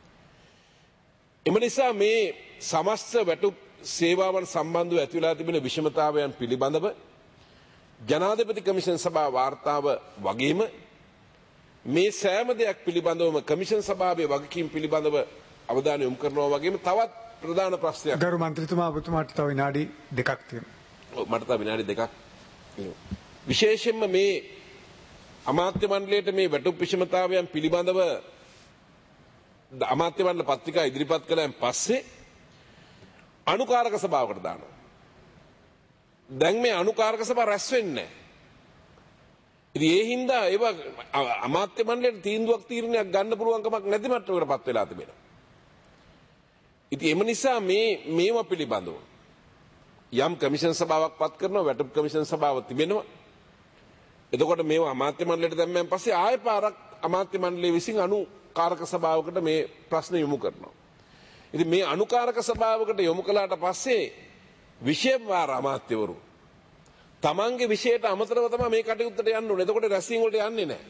එම නිසා මේ සමස්ත වැටුප් සේවාවන් සම්බන්ධව ඇති වෙලා තිබෙන විෂමතාවයන් පිළිබඳව ජනාධිපති කමිෂන් සභාව වාර්තාව වගේම මේ සෑම දෙයක් පිළිබඳවම කමිෂන් සභාවේ වගකීම් පිළිබඳව අවධානය යොමු කරනවා වගේම තවත් ප්‍රධාන ප්‍රශ්නයක් ගරු මන්ත්‍රීතුමා ඔබතුමාට තව විනාඩි 2ක් තියෙනවා. ඔව් මට තව විනාඩි 2ක්. විශේෂයෙන්ම මේ අමාත්‍ය මණ්ඩලයට මේ වැටුප් විෂමතාවයන් පිළිබඳව අමාත්‍ය මණ්ඩල පත්‍රිකා ඉදිරිපත් කළාන් පස්සේ අනුකාරක සභාවකට දානවා. දැන් මේ අනුකාරක සභාව රැස් වෙන්නේ නැහැ. ඉතින් ඒ හින්දා ඒව අමාත්‍ය මණ්ඩලයට තීන්දුවක් තීරණයක් ගන්න පුළුවන් කමක් නැති මට්ටමකටපත් වෙලා තිබෙනවා. ඉතින් එම නිසා මේවා පිළිබඳව යම් කමිෂන් සභාවක් පත් කරනවා වැටුප් කමිෂන් සභාව තිබෙනවා. එතකොට මේවා අමාත්‍ය මණ්ඩලයට දැම්මෙන් පස්සේ ආයෙ පාරක් අමාත්‍ය මණ්ඩලය විසින් අනුකාරක සභාවකට මේ ප්‍රශ්න යොමු කරනවා. ඉතින් මේ අනුකාරක සභාවකට යොමු කළාට පස්සේ විශේෂ වාර අමාත්‍යවරු තමන්ගේ විෂයට අමතරව තමයි මේ කටයුත්තට යන්න ඕනේ. එතකොට රැස්වීම වලට යන්නේ නැහැ.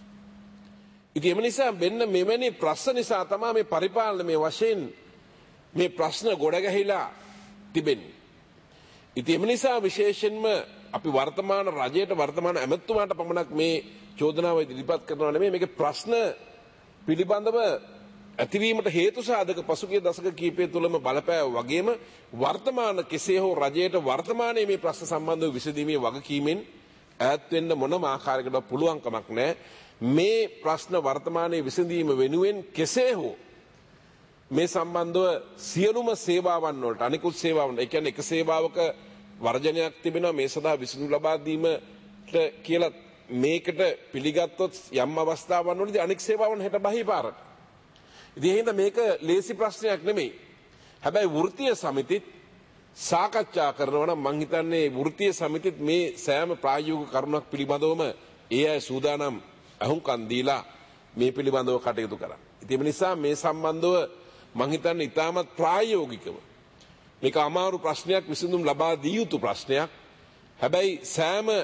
ඉතින් එම නිසා මෙන්න මෙවැනි ප්‍රශ්න නිසා තමයි මේ පරිපාලන මේ වශයෙන් මේ ප්‍රශ්න ගොඩ ගැහිලා තිබෙන්නේ. ඉතින් එම නිසා විශේෂයෙන්ම අපි වර්තමාන රජයට වර්තමාන ඇමතුමාට පමණක් මේ චෝදනාව ඉදිරිපත් කරනවා නෙමෙයි මේකේ ප්‍රශ්න පිළිබඳව ඇතිවීමට හේතු සාධක පසුගිය දශක කිහිපය තුළම බලපෑව වගේම වර්තමාන කෙසේ හෝ රජයට වර්තමානයේ මේ ප්‍රශ්න සම්බන්ධව විසඳීමේ වගකීමෙන් ඈත් වෙන්න මොනම ආකාරයකට පුළුවන් කමක් නැහැ. මේ ප්‍රශ්න වර්තමානයේ විසඳීම වෙනුවෙන් කෙසේ හෝ මේ සම්බන්ධව සියලුම සේවාවන් වලට අනිකුත් සේවාවන් ඒ කියන්නේ එක සේවාවක වර්ජනයක් තිබෙනවා මේ සඳහා විසඳුම් ලබා දීමට කියලා මේකට පිළිගත්තොත් යම් අවස්ථාවන් වලදී අනික් සේවාවන් හෙට බහිපාරට. ඉතින් එහෙනම් මේක ලේසි ප්‍රශ්නයක් නෙමෙයි. හැබැයි වෘත්තීය සමිතිත් සාකච්ඡා කරනවා නම් මං හිතන්නේ වෘත්තීය සමිතිත් මේ සෑම ප්‍රායෝගික කරුණක් පිළිබඳවම ඒ අය සූදානම් අහුම්කන් දීලා මේ පිළිබඳව කටයුතු කරා. ඉතින් ඒ නිසා මේ සම්බන්ධව මං හිතන්නේ ඉතාමත් ප්‍රායෝගිකව මේක අමාරු ප්‍රශ්නයක් විසඳුම් ලබා දිය යුතු ප්‍රශ්නයක්. හැබැයි සෑම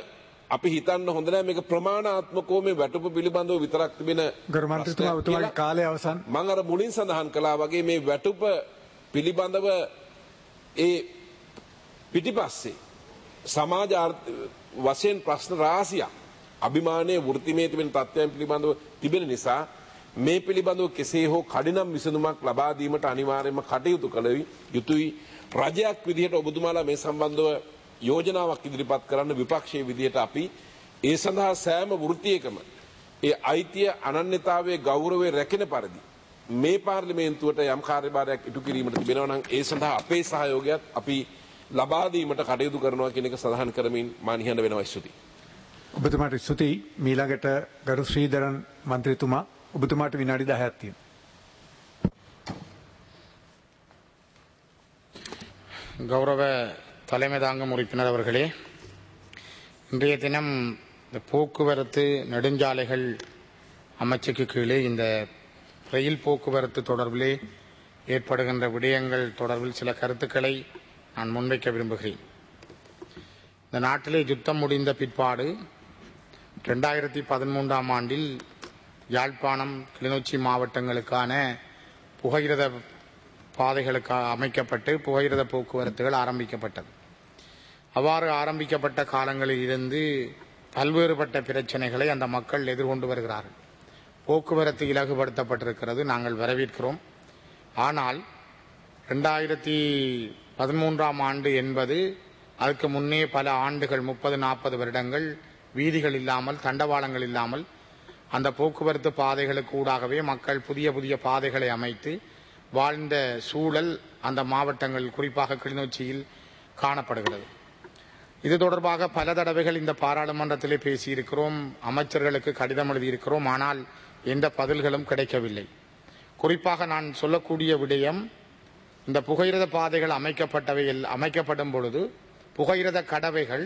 අපි හිතන්න හොඳ නෑ මේක ප්‍රමාණාත්මකව මේ වැටුප පිළිබඳව විතරක් තිබෙන ගරු මන්ත්‍රීතුමා ඔබතුමාගේ කාලය අවසන්. මම අර මුලින් සඳහන් කළා වගේ මේ වැටුප පිළිබඳව ඒ පිටිපස්සේ සමාජ වශයෙන් ප්‍රශ්න රාශියක් අභිමානයේ වෘත්තිමය තිබෙන තත්ත්වයන් පිළිබඳව තිබෙන නිසා මේ පිළිබඳව කෙසේ හෝ කඩිනම් විසඳුමක් ලබා දීමට අනිවාර්යයෙන්ම කටයුතු කළ යුතුයි. රජයක් විදිහට ඔබතුමාලා මේ සම්බන්ධව යෝජනාවක් ඉදිරිපත් කරන්න විපක්ෂයේ විදිහට අපි ඒ සඳහා සෑම වෘත්තියකම ඒ අයිතිය අනන්‍යතාවයේ ගෞරවය රැකෙන පරිදි මේ පාර්ලිමේන්තුවට යම් කාර්යභාරයක් ඉටු කිරීමට තිබෙනවා නම් ඒ සඳහා අපේ සහයෝගයත් අපි ලබා දීමට කටයුතු කරනවා කියන එක සඳහන් කරමින් මා නිහඬ වෙනවා. ස්තුතියි. ඔබතුමාට ස්තුතියි. මීළඟට ගරු ශ්‍රීධරන් මන්ත්‍රීතුමා ඔබතුමාට විනාඩි 10ක් තියෙනවා. கௌரவ தலைமை தாங்கும் உறுப்பினர் அவர்களே, இன்றைய தினம் இந்த போக்குவரத்து நெடுஞ்சாலைகள் அமைச்சுக்கு கீழே இந்த ரயில் போக்குவரத்து தொடர்பிலே ஏற்படுகின்ற விடயங்கள் தொடர்பில் சில கருத்துக்களை நான் முன்வைக்க விரும்புகிறேன். இந்த நாட்டிலே யுத்தம் முடிந்த பிற்பாடு 2013ஆம் ஆண்டில் யாழ்ப்பாணம் கிளிநொச்சி மாவட்டங்களுக்கான புகையிரத பாதைகளுக்கு அமைக்கப்பட்டு புகையிரத போக்குவரத்துகள் ஆரம்பிக்கப்பட்டது. அவ்வாறு ஆரம்பிக்கப்பட்ட காலங்களில் இருந்து பல்வேறுபட்ட பிரச்சனைகளை அந்த மக்கள் எதிர்கொண்டு வருகிறார்கள். போக்குவரத்து இலகுபடுத்தப்பட்டிருக்கிறது, நாங்கள் வரவேற்கிறோம். ஆனால் 2013ஆம் ஆண்டு என்பது அதுக்கு முன்னே பல ஆண்டுகள் 30-40 வருடங்கள் வீதிகள் இல்லாமல் தண்டவாளங்கள் இல்லாமல் அந்த போக்குவரத்து பாதைகளுக்கு ஊடாகவே மக்கள் புதிய புதிய பாதைகளை அமைத்து வாழ்ந்த சூழல் அந்த மாவட்டங்கள் குறிப்பாக கிளிநொச்சியில் காணப்படுகிறது. இது தொடர்பாக பல தடவைகள் இந்த பாராளுமன்றத்திலே பேசியிருக்கிறோம், அமைச்சர்களுக்கு கடிதம் எழுதியிருக்கிறோம். ஆனால் எந்த பதில்களும் கிடைக்கவில்லை. குறிப்பாக நான் சொல்லக்கூடிய விடயம், இந்த புகையிரத பாதைகள் அமைக்கப்படும் பொழுது புகையிரத கடவைகள்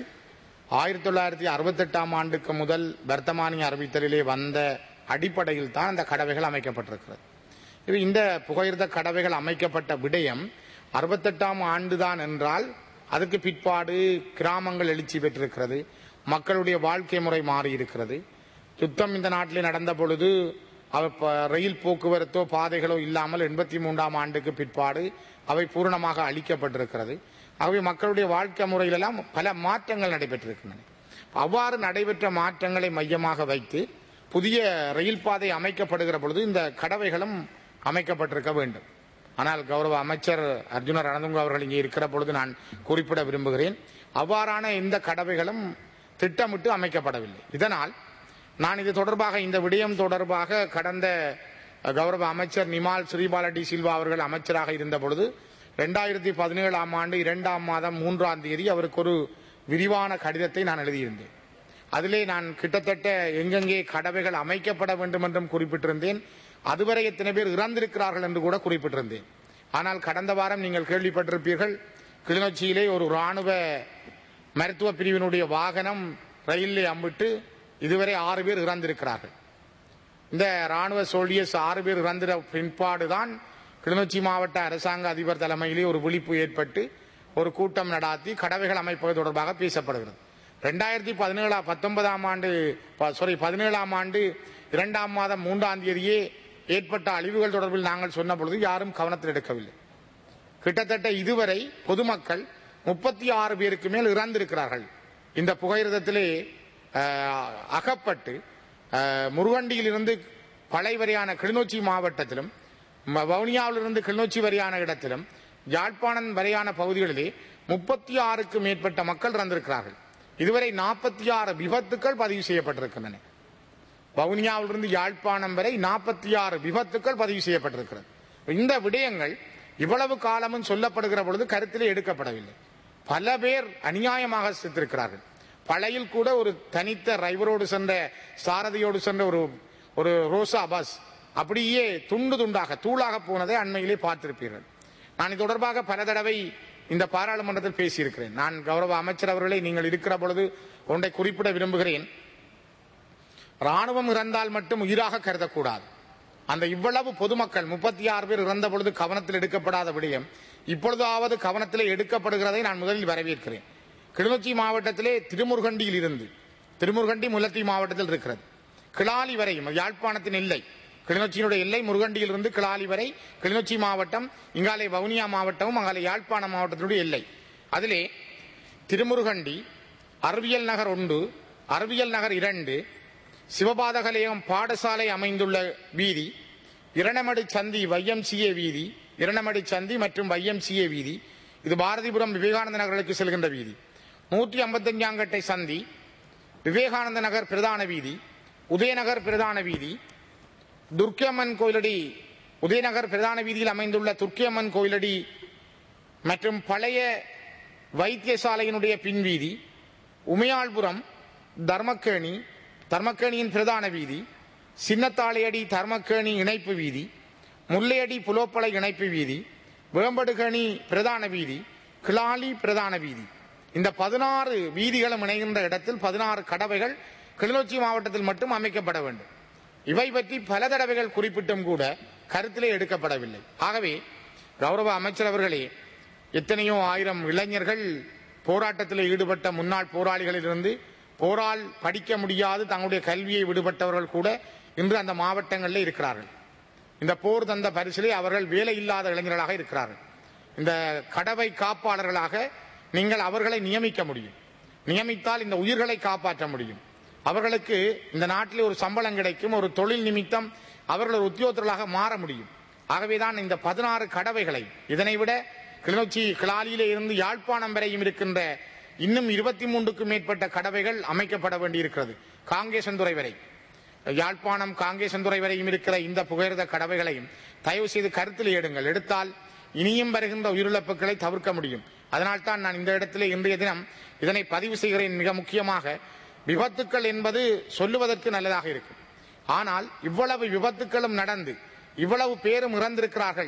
1968ஆம் ஆண்டுக்கு முதல் வர்த்தமானி அறிவித்தலிலே வந்த அடிப்படையில் தான் அந்த கடவைகள் அமைக்கப்பட்டிருக்கிறது. இந்த புகையிரத கடவைகள் அமைக்கப்பட்ட விடயம் 68ஆம் ஆண்டுதான் என்றால் அதுக்கு பிற்பாடு கிராமங்கள் எழுச்சி பெற்றிருக்கிறது, மக்களுடைய வாழ்க்கை முறை மாறி இருக்கிறது. யுத்தம் இந்த நாட்டிலே நடந்த பொழுது ரயில் போக்குவரத்தோ பாதைகளோ இல்லாமல் 83ஆம் ஆண்டுக்கு பிற்பாடு அவை பூரணமாக அளிக்கப்பட்டிருக்கிறது. ஆகவே மக்களுடைய வாழ்க்கை முறையிலெல்லாம் பல மாற்றங்கள் நடைபெற்றிருக்கின்றன. அவ்வாறு நடைபெற்ற மாற்றங்களை மையமாக வைத்து புதிய ரயில் பாதை அமைக்கப்படுகிற பொழுது இந்த கடவைகளும் அமைக்கப்பட்டிருக்க வேண்டும். ஆனால் கௌரவ அமைச்சர் அர்ஜுனர் அனதுங்க அவர்கள் இங்கே இருக்கிற பொழுது நான் குறிப்பிட விரும்புகிறேன், அவ்வாறான இந்த கடவைகளும் திட்டமிட்டு அமைக்கப்படவில்லை. இதனால் நான் இது தொடர்பாக இந்த விடயம் தொடர்பாக கடந்த கௌரவ அமைச்சர் நிமால் ஸ்ரீபால டி சில்வா அவர்கள் அமைச்சராக இருந்த பொழுது 2017ஆம் ஆண்டு 2ஆம் மாதம் 3ஆம் தேதி அவருக்கு ஒரு விரிவான கடிதத்தை நான் எழுதியிருந்தேன். அதிலே நான் கிட்டத்தட்ட எங்கெங்கே கடவைகள் அமைக்கப்பட வேண்டும் என்றும் குறிப்பிட்டிருந்தேன். அதுவரை எத்தனை பேர் இறந்திருக்கிறார்கள் என்று கூட குறிப்பிட்டிருந்தேன். ஆனால் கடந்த வாரம் நீங்கள் கேள்விப்பட்டிருப்பீர்கள், கிளிநொச்சியிலே ஒரு இராணுவ மருத்துவ பிரிவினுடைய வாகனம் ரயிலில் அம்பிட்டு இதுவரை 6 பேர் இறந்திருக்கிறார்கள். இந்த இராணுவ சோல்டியர்ஸ் 6 பேர் இறந்த பின்பாடுதான் கிளிநொச்சி மாவட்ட அரசாங்க அதிபர் தலைமையிலே ஒரு விழிப்பு ஏற்பட்டு ஒரு கூட்டம் நடாத்தி கடவைகள் அமைப்பது தொடர்பாக பேசப்படுகிறது. 2017ஆம் ஆண்டு 2ஆம் மாதம் 3ஆம் தேதியே ஏற்பட்ட அழிவுகள் தொடர்பில் நாங்கள் சொன்ன பொழுது யாரும் கவனத்தில் எடுக்கவில்லை. கிட்டத்தட்ட இதுவரை பொதுமக்கள் 36 பேருக்கு மேல் இறந்திருக்கிறார்கள். இந்த புகையிரதத்திலே அகப்பட்டு முருகண்டியிலிருந்து பளை வரையான கிளிநொச்சி மாவட்டத்திலும் வவுனியாவிலிருந்து கிளிநொச்சி வரையான இடத்திலும் யாழ்ப்பாணம் வரையான பகுதிகளிலே 36க்கும் மேற்பட்ட மக்கள் இறந்திருக்கிறார்கள். இதுவரை 46 விபத்துக்கள் பதிவு செய்யப்பட்டிருக்கின்றன. வவுனியாவிலிருந்து யாழ்ப்பாணம் வரை 46 விபத்துக்கள் பதிவு செய்யப்பட்டிருக்கிறது. இந்த விடயங்கள் இவ்வளவு காலமும் சொல்லப்படுகிற பொழுது கருத்திலே எடுக்கப்படவில்லை. பல பேர் அநியாயமாக செத்திருக்கிறார்கள். பழையில் கூட ஒரு தனித்த டிரைவரோடு சென்ற சாரதியோடு சென்ற ஒரு ரோசா பஸ் அப்படியே துண்டு துண்டாக தூளாக போனதை அண்மையிலே பார்த்திருப்பீர்கள். நான் இது தொடர்பாக பல தடவை இந்த பாராளுமன்றத்தில் பேசியிருக்கிறேன். நான் கௌரவ அமைச்சர் அவர்களை நீங்கள் இருக்கிற பொழுது ஒன்றை குறிப்பிட விரும்புகிறேன். ராணுவம் இறந்தால் மட்டும் உயிராக கருதக்கூடாது. அந்த இவ்வளவு பொதுமக்கள் 36 பேர் இறந்த பொழுது கவனத்தில் எடுக்கப்படாத விடயம் இப்பொழுதாவது கவனத்தில் எடுக்கப்படுகிறதை நான் முதலில் வரவேற்கிறேன். கிளிநொச்சி மாவட்டத்திலே திருமுருகண்டியில் இருந்து திருமுருகண்டி முல்லைத்தீவு மாவட்டத்தில் இருக்கிறது. கிளாலி வரையும் யாழ்ப்பாணத்தின் எல்லை, கிளிநொச்சியினுடைய எல்லை முருகண்டியிலிருந்து கிளாலி வரை கிளிநொச்சி மாவட்டம், இங்காலே வவுனியா மாவட்டமும் அங்காலே யாழ்ப்பாணம் மாவட்டத்தினுடைய எல்லை. அதிலே திருமுருகண்டி, அறிவியல் நகர் 1, அறிவியல் நகர் 2, சிவபாதகலயம் பாடசாலை அமைந்துள்ள வீதி, இரணமடு சந்தி YMCA வீதி, இரணமடு சந்தி மற்றும் YMCA வீதி, இது பாரதிபுரம் விவேகானந்த நகருக்கு செல்கின்ற வீதி. 155 கட்டை சந்தி, விவேகானந்த நகர் பிரதான வீதி, உதயநகர் பிரதான வீதி, துர்க்கியம்மன் கோயிலடி, உதயநகர் பிரதான வீதியில் அமைந்துள்ள துர்க்கியம்மன் கோயிலடி மற்றும் பழைய வைத்தியசாலையினுடைய பின்வீதி, உமையாள்புரம் தர்மக்கேணி, தர்மக்கேணியின் பிரதான வீதி, சின்னத்தாளையடி தர்மக்கேணி இணைப்பு வீதி, முல்லையடி புலோப்பளை இணைப்பு வீதி, வேம்படுகேணி பிரதான வீதி, கிளாலி பிரதான வீதி. இந்த 16 வீதிகளும் இணைகின்ற இடத்தில் 16 கடவைகள் கிளிநொச்சி மாவட்டத்தில் மட்டும் அமைக்கப்பட வேண்டும். இவை பற்றி பல தடவைகள் குறிப்பிட்டும் கூட கருத்திலே எடுக்கப்படவில்லை. ஆகவே கௌரவ அமைச்சர் அவர்களே, எத்தனையோ ஆயிரம் இளைஞர்கள் போராட்டத்தில் ஈடுபட்ட முன்னாள் போராளிகளிலிருந்து போரால் படிக்க முடியாது தங்களுடைய கல்வியை விடுபட்டவர்கள் கூட இன்று அந்த மாவட்டங்களில் இருக்கிறார்கள். இந்த போர் தந்த பரிசிலே அவர்கள் வேலை இல்லாத இளைஞர்களாக இருக்கிறார்கள். இந்த கடவை காப்பாளர்களாக நீங்கள் அவர்களை நியமிக்க முடியும். நியமித்தால் இந்த உயிர்களை காப்பாற்ற முடியும். அவர்களுக்கு இந்த நாட்டிலே ஒரு சம்பளம் கிடைக்கும், ஒரு தொழில் நிமித்தம் அவர்கள் ஒரு உத்தியோகத்தர்களாக மாற முடியும். ஆகவேதான் இந்த 16 கடவைகளை, இதனை விட கிளிநொச்சி கிளாலியிலே இருந்து யாழ்ப்பாணம் வரையும் இருக்கின்ற இன்னும் 23க்கும் மேற்பட்ட கடவைகள் அமைக்கப்பட வேண்டியிருக்கிறது. காங்கேசன்துறை வரை, யாழ்ப்பாணம் காங்கேசன்துறை வரையும் இருக்கிற இந்த புகையிரத கடவைகளையும் தயவு செய்து கருத்தில் எடுங்கள். எடுத்தால் இனியும் வருகின்ற உயிரிழப்புகளை தவிர்க்க முடியும். அதனால்தான் நான் இந்த இடத்திலே இன்றைய தினம் இதனை பதிவு செய்கிறேன். மிக முக்கியமாக விபத்துக்கள் என்பது சொல்லுவதற்கு நல்லதாக இருக்கும். ஆனால் இவ்வளவு விபத்துக்களும் நடந்து இவ்வளவு பேரும் இறந்திருக்கிறார்கள்.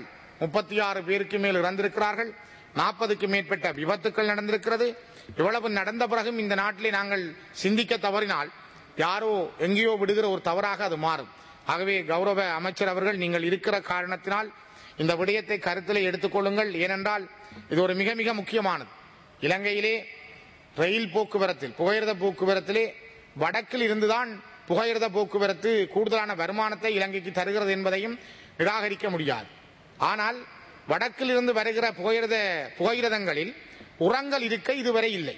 36 பேருக்கு மேல் இறந்திருக்கிறார்கள். 40க்கு மேற்பட்ட விபத்துக்கள் நடந்திருக்கிறது. இவ்வளவு நடந்த பிறகும் இந்த நாட்டிலே நாங்கள் சிந்திக்க தவறினால் யாரோ எங்கேயோ விடுகிற ஒரு தவறாக அது மாறும். ஆகவே கௌரவ அமைச்சர் அவர்கள், நீங்கள் இருக்கிற காரணத்தினால் இந்த விடயத்தை கருத்திலே எடுத்துக்கொள்ளுங்கள். ஏனென்றால் இது ஒரு மிக மிக முக்கியமானது. இலங்கையிலே ரயில் போக்குவரத்தில், புகையிரத போக்குவரத்திலே வடக்கில் இருந்துதான் புகையிரத போக்குவரத்து கூடுதலான வருமானத்தை இலங்கைக்கு தருகிறது என்பதையும் நிராகரிக்க முடியாது. ஆனால் வடக்கில் இருந்து வருகிற புகையிரதங்களில் உரங்கள் இருக்கை இதுவரை இல்லை.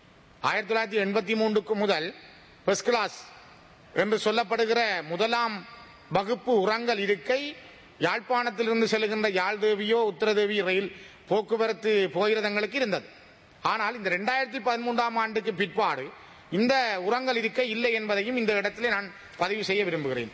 1983க்கு முதல் ஃபர்ஸ்ட் கிளாஸ் என்று சொல்லப்படுகிற 1ஆம் வகுப்பு உரங்கள் இருக்கை யாழ்ப்பாணத்திலிருந்து செல்கின்ற யாழ்தேவியோ உத்தரதேவி ரயில் போக்குவரத்து புகையிரதங்களுக்கு இருந்தது. ஆனால் இந்த 2013ஆம் ஆண்டுக்கு பிற்பாடு இந்த உரங்கள் இருக்கை இல்லை என்பதையும் இந்த இடத்திலே நான் பதிவு செய்ய விரும்புகிறேன்.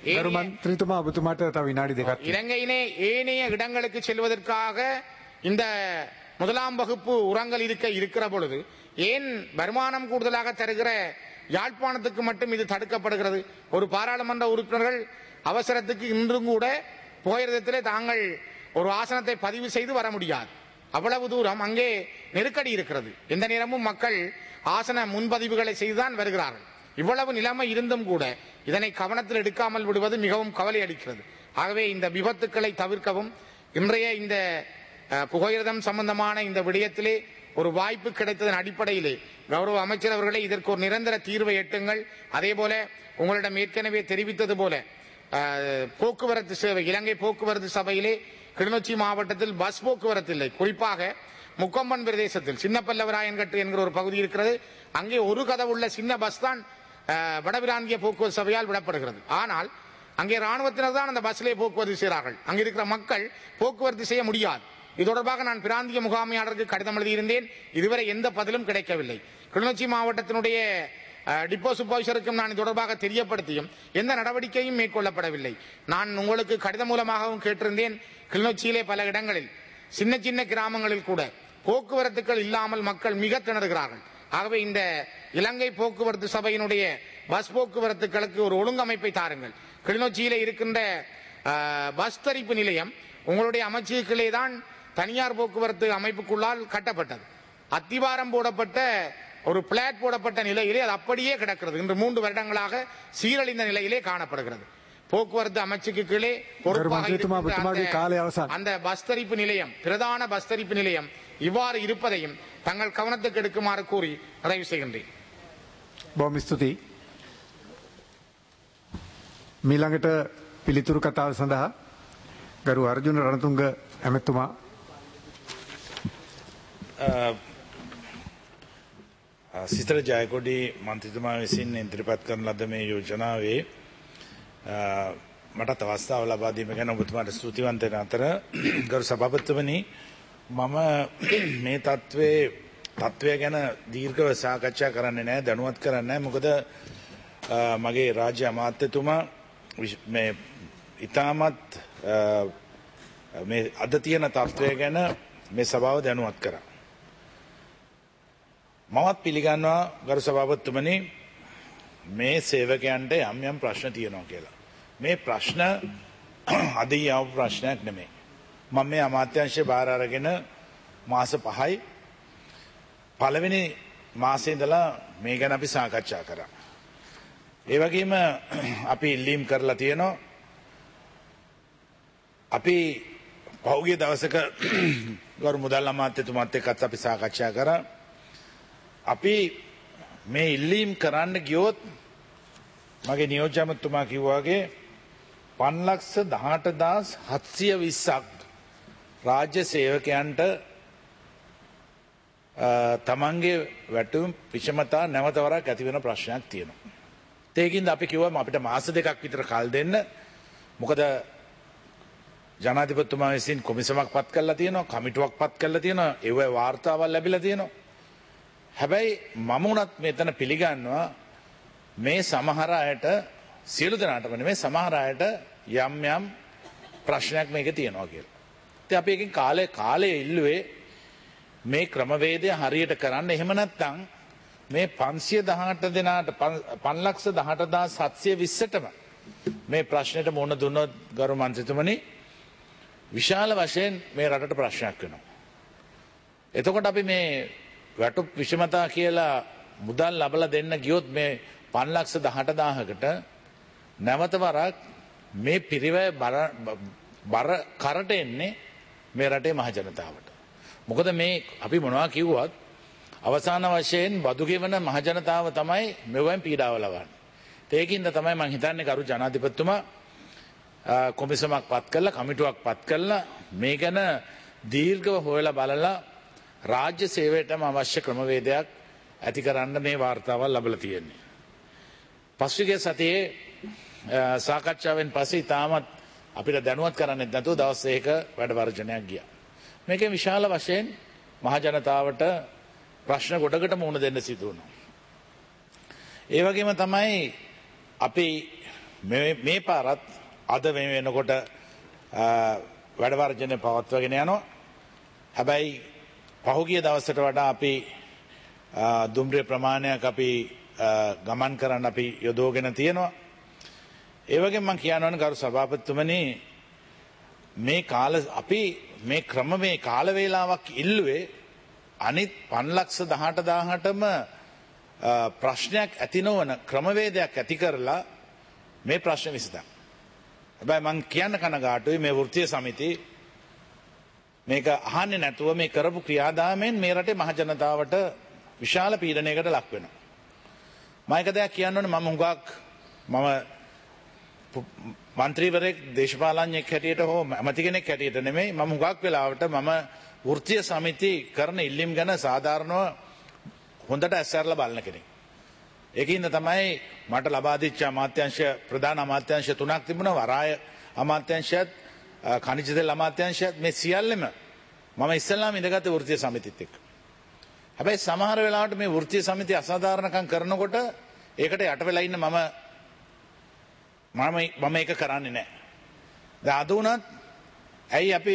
இலங்கையிலே ஏனைய இடங்களுக்கு செல்வதற்காக இந்த 1ஆம் வகுப்பு உரங்கள் இருக்கை இருக்கிற பொழுது ஏன் வருமானம் கூடுதலாக தருகிற யாழ்ப்பாணத்துக்கு மட்டும் இது தடுக்கப்படுகிறது? ஒரு பாராளுமன்ற உறுப்பினர்கள் அவசரத்துக்கு இன்றும் கூட புகையிரதத்திலே தாங்கள் ஒரு ஆசனத்தை பதிவு செய்து வர முடியாது. அவ்வளவு தூரம் அங்கே நெருக்கடி இருக்கிறது. எந்த நேரமும் மக்கள் ஆசன முன்பதிவுகளை செய்துதான் வருகிறார்கள். இவ்வளவு நிலைமை இருந்தும் கூட இதனை கவனத்தில் எடுக்காமல் விடுவது மிகவும் கவலை அளிக்கிறது. ஆகவே இந்த விபத்துக்களை தவிர்க்கவும் இன்றைய இந்த புகையிரதம் சம்பந்தமான இந்த விடயத்திலே ஒரு வாய்ப்பு கிடைத்ததன் அடிப்படையிலே கௌரவ அமைச்சர் அவர்களே, இதற்கு ஒரு நிரந்தர தீர்வை எட்டுங்கள். அதே போல உங்களிடம் ஏற்கனவே தெரிவித்தது போல போக்குவரத்து சேவை, இலங்கை போக்குவரத்து சபையிலே கிளிநொச்சி மாவட்டத்தில் பஸ் போக்குவரத்து இல்லை. குறிப்பாக முக்கொம்பன் பிரதேசத்தில் சின்னப்பல்லவராயன்கட்டு என்கிற ஒரு பகுதி இருக்கிறது. அங்கே ஒரு கதவுள்ள சின்ன பஸ் தான் வடபிராந்திய போக்குவரத்து சபையால் விடப்படுகிறது. ஆனால் அங்கே ராணுவத்தினர் தான் அந்த பஸ்ஸிலே போக்குவரத்து செய்கிறார்கள். அங்கே இருக்கிற மக்கள் போக்குவரத்து செய்ய முடியாது. இது தொடர்பாக நான் பிராந்திய முகாமையாளருக்கு கடிதம் எழுதியிருந்தேன். இதுவரை எந்த பதிலும் கிடைக்கவில்லை. கிளிநொச்சி மாவட்டத்தினுடைய டிப்போ சூப்பர்வைசருக்கும் நான் இது தொடர்பாக தெரியப்படுத்தியும் எந்த நடவடிக்கையும் மேற்கொள்ளப்படவில்லை. நான் உங்களுக்கு கடிதம் மூலமாகவும் கேட்டிருந்தேன். கிளிநொச்சியிலே பல இடங்களில் சின்ன சின்ன கிராமங்களில் கூட போக்குவரத்துக்கள் இல்லாமல் மக்கள் மிக திணறுகிறார்கள். ஆகவே இந்த இலங்கை போக்குவரத்து சபையினுடைய பஸ் போக்குவரத்துக்களுக்கு ஒரு ஒழுங்கமைப்பை தாருங்கள். கிளிநொச்சியிலே இருக்கின்ற பஸ் தரிப்பு நிலையம் உங்களுடைய அமைச்சுக்களே தான் தனியார் போக்குவரத்து அமைப்புக்குள்ளால் கட்டப்பட்டது. அத்திவாரம் போடப்பட்ட ஒரு பிளாட் போடப்பட்ட நிலையிலே அது அப்படியே கிடக்கிறது. இன்று 3 வருடங்களாக சீரழிந்த நிலையிலே காணப்படுகிறது. போக்குவரத்து அமைச்சுக்கு கீழே அந்த பஸ் தரிப்பு நிலையம், பிரதான பஸ் தரிப்பு நிலையம் இவ்வாறு இருப்பதையும் தங்கள் கவனத்துக்கு எடுக்குமாறு கூறி நிறைவு செய்கின்றேன். මීළඟට පිළිතුරු කතාව සඳහා ගරු අර්ජුන රණතුංග ඇමතුමා සිතර ජයකොඩි මන්ත්‍රීතුමා විසින් ඉදිරිපත් කරන ලද මේ යෝජනාවේ මටත් අවස්ථාව ලබා දීම ගැන ඔබතුමාට ස්තුතිවන්ත වෙන අතර ගරු සභාපතිතුමනි මම මේ තත්ත්වය ගැන දීර්ඝව සාකච්ඡා කරන්නේ නැහැ දැනුවත් කරන්නේ නැහැ මොකද මගේ රාජ්‍ය අමාත්‍යතුමා මේ ඉතාමත් මේ අද තියෙන තත්ත්වය ගැන මේ සභාව දැනුවත් කරා. මමත් පිළිගන්නවා ගරු සභාපතිතුමනි මේ සේවකයන්ට යම් යම් ප්‍රශ්න තියෙනවා කියලා. මේ ප්‍රශ්න අද යව ප්‍රශ්නයක් නෙමෙයි. මම මේ අමාත්‍යාංශය බාර අරගෙන මාස 5යි පළවෙනි මාසේ ඉඳලා මේ ගැන අපි සාකච්ඡා කරා. ඒ වගේම අපි ඉල්ලීම් කරලා තියෙනවා. අපි පහුගිය දවසක ගරු මුදල් අමාත්‍යතුමාත් එක්කත් අපි සාකච්ඡා කරා. අපි මේ ඉල්ලීම් කරන්න ගියොත් මගේ නියෝජ්‍ය අමාත්‍යතුමා කිව්වා වගේ 5,18,720ක් රාජ්‍ය සේවකයන්ට තමන්ගේ වැටුම් විෂමතා නැවතවරක් ඇති වෙන ප්‍රශ්නයක් තියෙනවා. ඒකින්ද අපි කිව්වා අපිට මාස 2ක් විතර කල් දෙන්න. මොකද ජනාධිපතිතුමා විසින් කොමිසමක් පත් කරලා තියෙනවා, කමිටුවක් පත් කරලා තියෙනවා, ඒවයි වාර්තාවල් ලැබිලා තියෙනවා. හැබැයි මම උනත් මෙතන පිළිගන්නවා මේ සමහර අයට සියලු දෙනාටම නෙමෙයි සමහර අයට යම් යම් ප්‍රශ්නයක් මේකේ තියෙනවා කියලා. ඉතින් අපි එකකින් කාලය ඉල්ලුවේ මේ ක්‍රමවේදය හරියට කරන්න. එහෙම නැත්නම් මේ 518 දෙනාට 5,18,720ටම මේ ප්‍රශ්නෙට මුහුණ දුන්නොත් ගරු මන්ත්‍රීතුමනි විශාල වශයෙන් මේ රටට ප්‍රශ්නයක් වෙනවා. එතකොට අපි මේ වැටුප් විෂමතා කියලා මුදල් ලබලා දෙන්න ගියොත් මේ 5,18,000කට නැවත වරක් මේ පිරිවැය බර කරට එන්නේ මේ රටේ මහ ජනතාවට. මොකද මේ අපි මොනවා කිව්වත් අවසාන වශයෙන් බදු ගෙවන මහ ජනතාව තමයි මෙවෙන් පීඩාව ලබන්නේ. ඒකින්ද තමයි මම හිතන්නේ කරු ජනාධිපතිතුමා කොමිසමක් පත් කරලා කමිටුවක් පත් කරලා මේ ගැන දීර්ඝව හොයලා බලලා රාජ්‍ය සේවයටම අවශ්‍ය ක්‍රමවේදයක් ඇති කරන්න මේ වාර්තාවල් ලැබලා තියෙන්නේ. පසුගිය සතියේ සාකච්ඡාවෙන් පස්සේ තාමත් අපිට දැනුවත් කරන්නේ නැතුව දවස් 1ක වැඩ වර්ජනයක් ගියා. මේකේ විශාල වශයෙන් මහ ජනතාවට ප්‍රශ්න ගොඩකට මුහුණ දෙන්න සිදු වුණා. ඒ වගේම තමයි අපි මේ පාරත් අද මේ වෙනකොට වැඩ වර්ජනය පවත්වාගෙන යනවා. හැබැයි පහුගිය දවසට වඩා අපි දුම්රිය ප්‍රමාණයක් අපි ගමන් කරන්න අපි යොදවගෙන තියෙනවා. ඒ වගේම මම කියනවනේ ගරු සභාපතිතුමනි අපි මේ ක්‍රමයේ කාල වේලාවක් ඉල්ලුවේ අනිත් 5,18,000ටම ප්‍රශ්නයක් ඇති නොවන ක්‍රමවේදයක් ඇති කරලා මේ ප්‍රශ්න විසඳන්න. හැබැයි මම කියන්න කනගාටුයි මේ වෘත්තීය සමිති මේක අහන්නේ නැතුව මේ කරපු ක්‍රියාදාමයෙන් මේ රටේ මහ ජනතාවට විශාල පීඩනයකට ලක් වෙනවා. මම එක දෙයක් කියන්න ඕනේ මම මන්ත්‍රීවරයෙක් දේශපාලඥයෙක් හැටියට හෝ ඇමති කෙනෙක් හැටියට නෙමෙයි මම හුඟක් වෙලාවට මම වෘත්තීය සමිති කරන ඉල්ලීම් ගැන සාධාරණව හොඳට ඇස්සරලා බලන කෙනෙක්. ඒකින්ද තමයි මට ලබා දීච්ච අමාත්‍යාංශ ප්‍රධාන අමාත්‍යාංශ 3ක් තිබුණා. වරාය අමාත්‍යාංශයත් ඛනිජ තෙල් අමාත්‍යාංශයත් මේ සියල්ලම මම ඉස්සෙල්ලාම ඉඳගත්තේ වෘත්තීය සමිතිත් එක්ක. හැබැයි සමහර වෙලාවට මේ වෘත්තීය සමිති අසාධාරණකම් කරනකොට ඒකට යට වෙලා ඉන්න මම ඒක කරන්නේ නැහැ. දැන් අද උනත් ඇයි අපි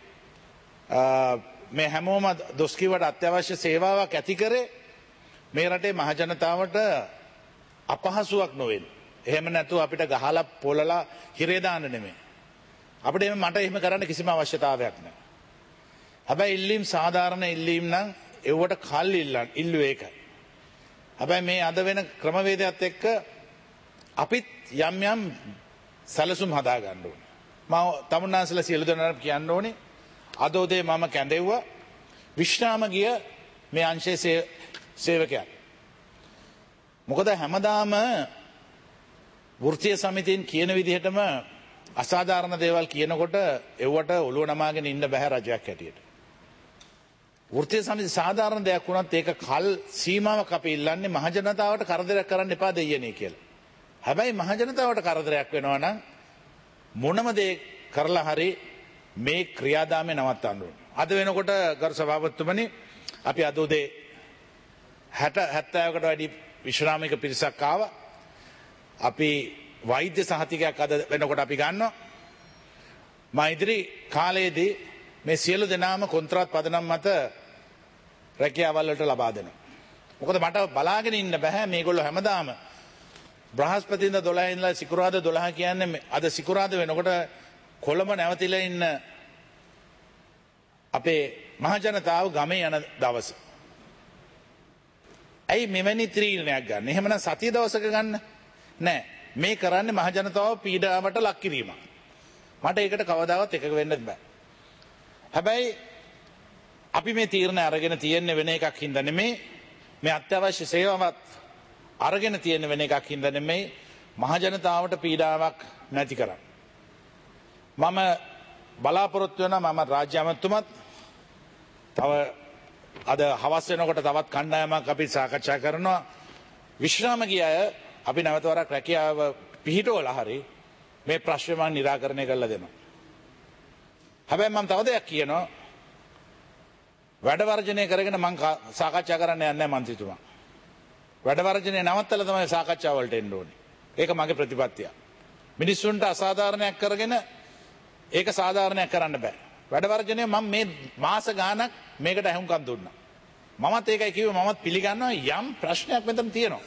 මේ හැමෝම දොස් කිව්වට අත්‍යවශ්‍ය සේවාවක් ඇති කරේ මේ රටේ මහ ජනතාවට අපහසුයක් නොවෙන්න. එහෙම නැතුව අපිට ගහලා පොළලා හිරේ දාන්න නෙමෙයි. අපිට මට එහෙම කරන්න කිසිම අවශ්‍යතාවයක් නැහැ. හැබැයි ඉල්ලීම් සාධාරණ ඉල්ලීම් නම් ඒවට කල් ඉල්ලුවේ ඒකයි. හැබැයි මේ අද වෙන ක්‍රමවේදයත් එක්ක අපිත් යම් යම් සැලසුම් හදා ගන්න ඕනේ. මම තමුන්නාන්සලා සියලු දෙනාට කියන්න ඕනේ අද උදේ මම කැඳෙව්වා විශ්‍රාම ගිය මේ අංශයේ සේවකයන්. මොකද හැමදාම වෘත්තීය සමිතියෙන් කියන විදිහටම අසාධාරණ දේවල් කියනකොට එව්වට ඔළුව නමාගෙන ඉන්න බෑ රජයක් හැටියට. වෘත්තීය සමිති සාධාරණ දෙයක් වුණත් ඒක කල් සීමාවක් අපි ඉල්ලන්නේ මහජනතාවට කරදරයක් කරන්න එපා දෙයියනේ කියලා. හැබැයි මහජනතාවට කරදරයක් වෙනවා නම් මොනම දේ කරලා හරි මේ ක්‍රියාදාමය නවත්තන්න ඕනේ. අද වෙනකොට ගරු සභාපතිතුමනි අපි අද උදේ 70කට වැඩි විශ්‍රාමික පිරිසක් ආවා. අපි වෛද්‍ය සහතිකයක් අද වෙනකොට අපි ගන්නවා. මෛත්‍රී කාලයේදී මේ සියලු දෙනාම කොන්ත්‍රාත් පදනම් මත රැකියාවල් වලට ලබා දෙනවා. මොකද මට බලාගෙන ඉන්න බෑ මේගොල්ලෝ හැමදාම බ්‍රහස්පතින්දා 12 ඉඳලා සිකුරාදා 12 කියන්නේ අද සිකුරාදා වෙනකොට කොළඹ නැවතිලා ඉන්න අපේ මහජනතාව ගමේ යන දවස. ඇයි මෙවැනි තීරණයක් ගන්න? එහෙමනම් සතිය දවසක ගන්න නෑ. මේ කරන්නේ මහජනතාව පීඩාවට ලක් කිරීම. මට ඒකට කවදාවත් එකක වෙන්න බෑ. හැබැයි අපි මේ තීරණ අරගෙන තියෙන්නේ වෙන එකක් හින්දා නෙමෙයි. මේ අත්‍යවශ්‍ය සේවාවත් අරගෙන තියෙන වෙන එකක් හින්දා නෙමෙයි. මහජනතාවට පීඩාවක් නැති කරන්න. මම බලාපොරොත්තු වෙනවා මම රාජ්‍ය අමාත්‍යතුමත් තව අද හවස් වෙනකොට තවත් කණ්ඩායමක් අපි සාකච්ඡා කරනවා. විශ්‍රාම ගිය අය අපි නැවත වරක් රැකියාව පිහිටවලා හරි මේ ප්‍රශ්නේ මම निराකරණය කරලා දෙනවා. හැබැයි මම තව දෙයක් කියනවා. වැඩ වර්ජනය කරගෙන මම සාකච්ඡා කරන්න යන්නේ නැහැ මන්ත්‍රීතුමා. වැඩ වර්ජනය නවත්තලා තමයි සාකච්ඡා වලට එන්න ඕනේ. ඒක මගේ ප්‍රතිපත්තිය. මිනිස්සුන්ට අසාධාරණයක් කරගෙන ඒක සාධාරණයක් කරන්න බෑ. වැඩ වර්ජනය මම මේ මාස ගාණක් මේකට අහුම්කම් දුන්නා. මමත් ඒකයි කිව්වේ මමත් පිළිගන්නවා යම් ප්‍රශ්නයක් මෙතන තියෙනවා.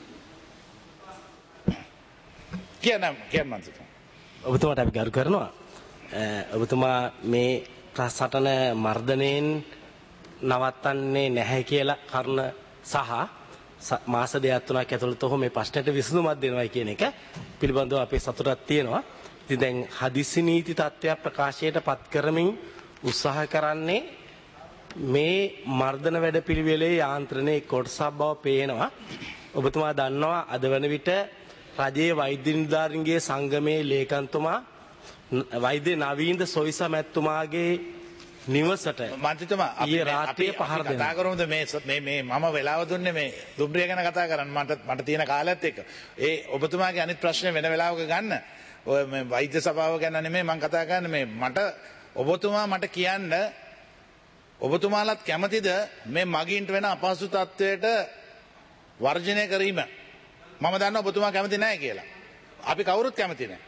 කියන්න මන්ත්‍රීතුමා. ඔබතුමාට අපි ගරු කරනවා. ඔබතුමා මේ සටන මර්ධනයෙන් නවත්තන්නේ නැහැ කියලා කරුණ සහ මාස දෙකක් තුනක් ඇතුළත ඔහු මේ ප්‍රශ්නයට විසඳුමක් දෙනවා කියන එක පිළිබඳව අපේ සතුටක් තියෙනවා. ඉතින් දැන් හදිසි නීති තත්ත්වයක් ප්‍රකාශයට පත් කරමින් උත්සාහ කරන්නේ මේ මර්ධන වැඩපිළිවෙලේ යාන්ත්‍රණයේ කොටසක් බව පේනවා. ඔබතුමා දන්නවා අද වන විට රජයේ වෛද්‍ය නිලධාරීන්ගේ සංගමේ ලේකම්තුමා වෛද්‍ය නවීන්ද සොයිස මැතිතුමාගේ නිවසට මන්ත්‍රීතුමා අපි කතා කරමුද මේ මම වෙලාව දුන්නේ මේ දුම්රිය ගැන කතා කරන්න මට තියෙන කාලයත් එක්ක. ඒ ඔබතුමාගේ අනිත් ප්‍රශ්නේ වෙන වෙලාවක ගන්න. ඔය මේ වෛද්‍ය සභාව ගැන නෙමෙයි මම කතා කරන්නේ මේ මට ඔබතුමා මට කියන්න ඔබතුමාලත් කැමතිද මේ මගින්ට වෙන අපහසු තත්වයට වර්ජනය කිරීම? මම දන්නවා ඔබතුමා කැමති නැහැ කියලා. අපි කවුරුත් කැමති නැහැ.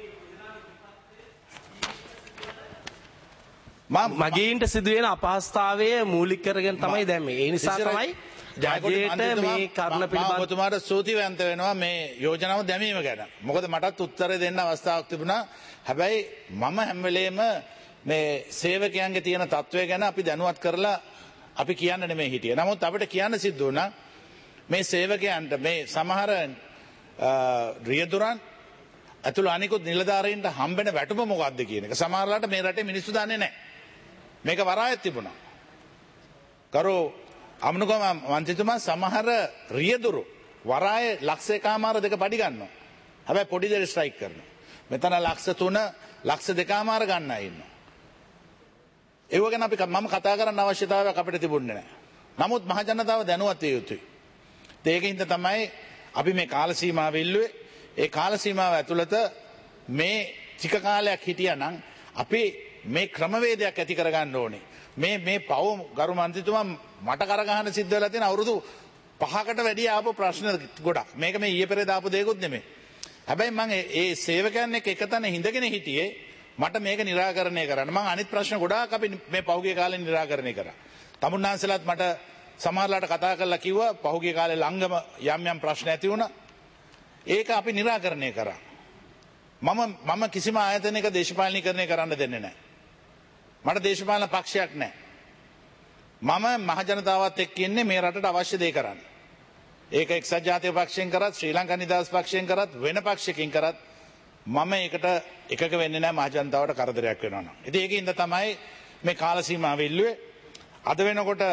මගීන්ට සිදුවෙන අපහසුතාවය මූලික කරගෙන තමයි දැන් මේ. ඒ නිසා තමයි ජාජේට මේ කරුණ පිළිබඳව ඔබතුමාට ස්තුතිවන්ත වෙනවා මේ යෝජනාව දැමීම ගැන. මොකද මටත් උත්තර දෙන්න අවස්ථාවක් තිබුණා. හැබැයි මම හැම වෙලේම මේ සේවකයන්ගේ තියෙන තත්ත්වය ගැන අපි දැනුවත් කරලා අපි කියන්න නෙමෙයි හිටියේ. නමුත් අපිට කියන්න සිද්ධ වුණා මේ සේවකයන්ට මේ සමහර රියදුරන් ඇතුළු අනිකුත් නිලධාරීන්ට හම්බෙන වැටුප මොකක්ද කියන එක. සමහරලාට මේ රටේ මිනිස්සු දන්නේ නැහැ. මේක වරායත් තිබුණා. කරු අමනුකම මන්ත්‍රීතුමා සමහර රියදුරු වරාය ලක්ෂ 1.5 පඩි ගන්නවා. හැබැයි පොඩි දෙයක් ස්ට්‍රයික් කරනවා. මෙතන ලක්ෂ 3 ලක්ෂ 2.5 ගන්න අය ඉන්නවා. ඒව ගැන මම කතා කරන්න අවශ්‍යතාවයක් අපිට තිබුණේ නැහැ. නමුත් මහ ජනතාව දැනුවත් විය යුතුයි. ඒකින්ද තමයි අපි මේ කාල සීමාව ඉල්ලුවේ. ඒ කාල සීමාව ඇතුළත මේ ටික කාලයක් හිටියානම් අපි මේ ක්‍රමවේදයක් ඇති කරගන්න ඕනේ. මේ පව ගරු මන්ත්‍රීතුමා මට කරගහන සිද්ධ වෙලා තියෙන අවුරුදු 5කට වැඩි ආපු ප්‍රශ්න ගොඩක්. මේක මේ ඊයේ පෙරේද ආපු දෙයක්වත් නෙමෙයි. හැබැයි මම ඒ සේවකයන් එක්ක එකතන හිඳගෙන හිටියේ මට මේක निराකරණය කරන්න. මම අනිත් ප්‍රශ්න ගොඩාක් අපි මේ පහුගිය කාලේ निराකරණය කරා. තමුන්නාන්සලාත් මට සමහරලාට කතා කරලා කිව්වා පහුගිය කාලේ ළංගම යම් ප්‍රශ්න ඇති වුණා. ඒක අපි निराකරණය කරා. මම කිසිම ආයතනයක දේශපාලනීකරණය කරන්න දෙන්නේ නැහැ. මට දේශපාලන පක්ෂයක් නැහැ. මම මහජනතාවත් එක්ක ඉන්නේ මේ රටට අවශ්‍ය දේ කරන්න. ඒක එක්සත් ජාතික පක්ෂයෙන් කරත් ශ්‍රී ලංකා නිදහස් පක්ෂයෙන් කරත් වෙන පක්ෂයකින් කරත් මම ඒකට එකක වෙන්නේ නැහැ මහජනතාවට කරදරයක් වෙනවා නම්. ඉතින් ඒකින්ද තමයි මේ කාල සීමාව ඉල්ලුවේ. අද වෙනකොට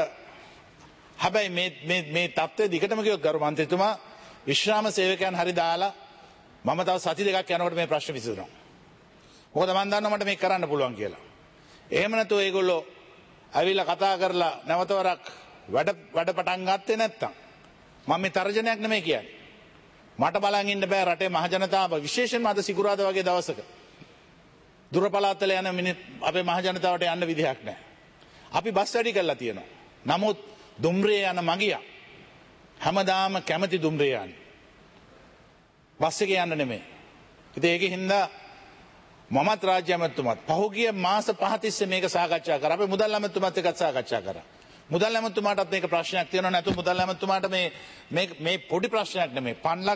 හැබැයි මේ තත්ත්වය දිගටම කිව්වොත් ගරු මන්ත්‍රීතුමා විශ්‍රාම සේවකයන් හරි දාලා මම තව සති දෙකක් යනකොට මේ ප්‍රශ්න විසඳනවා. මොකද මම දන්නවා මට මේක කරන්න පුළුවන් කියලා. එහෙම නැතුව ඒගොල්ලෝ ඇවිල්ලා කතා කරලා නැවතවරක් වැඩ පටන් ගත්තේ නැත්තම් මම මේ තර්ජනයක් නෙමෙයි කියන්නේ. මට බලන් ඉන්න බෑ රටේ මහජනතාව විශේෂයෙන්ම අද සිකුරාදා වගේ දවසක දුර පළාත්වල යන අපේ මහජනතාවට යන්න විදිහක් නැහැ. අපි බස් වැඩි කරලා තියෙනවා. නමුත් දුම්රිය යන මගියා හැමදාම කැමති දුම්රිය යන්නේ. බස් එකේ යන්න නෙමෙයි. ඉතින් ඒකෙන් හින්දා මමත් රාජ්‍ය ඇමතුමාත් පහුගිය මාස 5 තිස්සේ මේක සාකච්ඡා කරා. අපි මුදල් ඇමතුමාත් එක්කත් සාකච්ඡා කරා. මුදල් ඇමතුමාටත් මේක ප්‍රශ්නයක් තියෙනවා නැතු මුදල් ඇමතුමාට මේ පොඩි ප්‍රශ්නයක් නෙමෙයි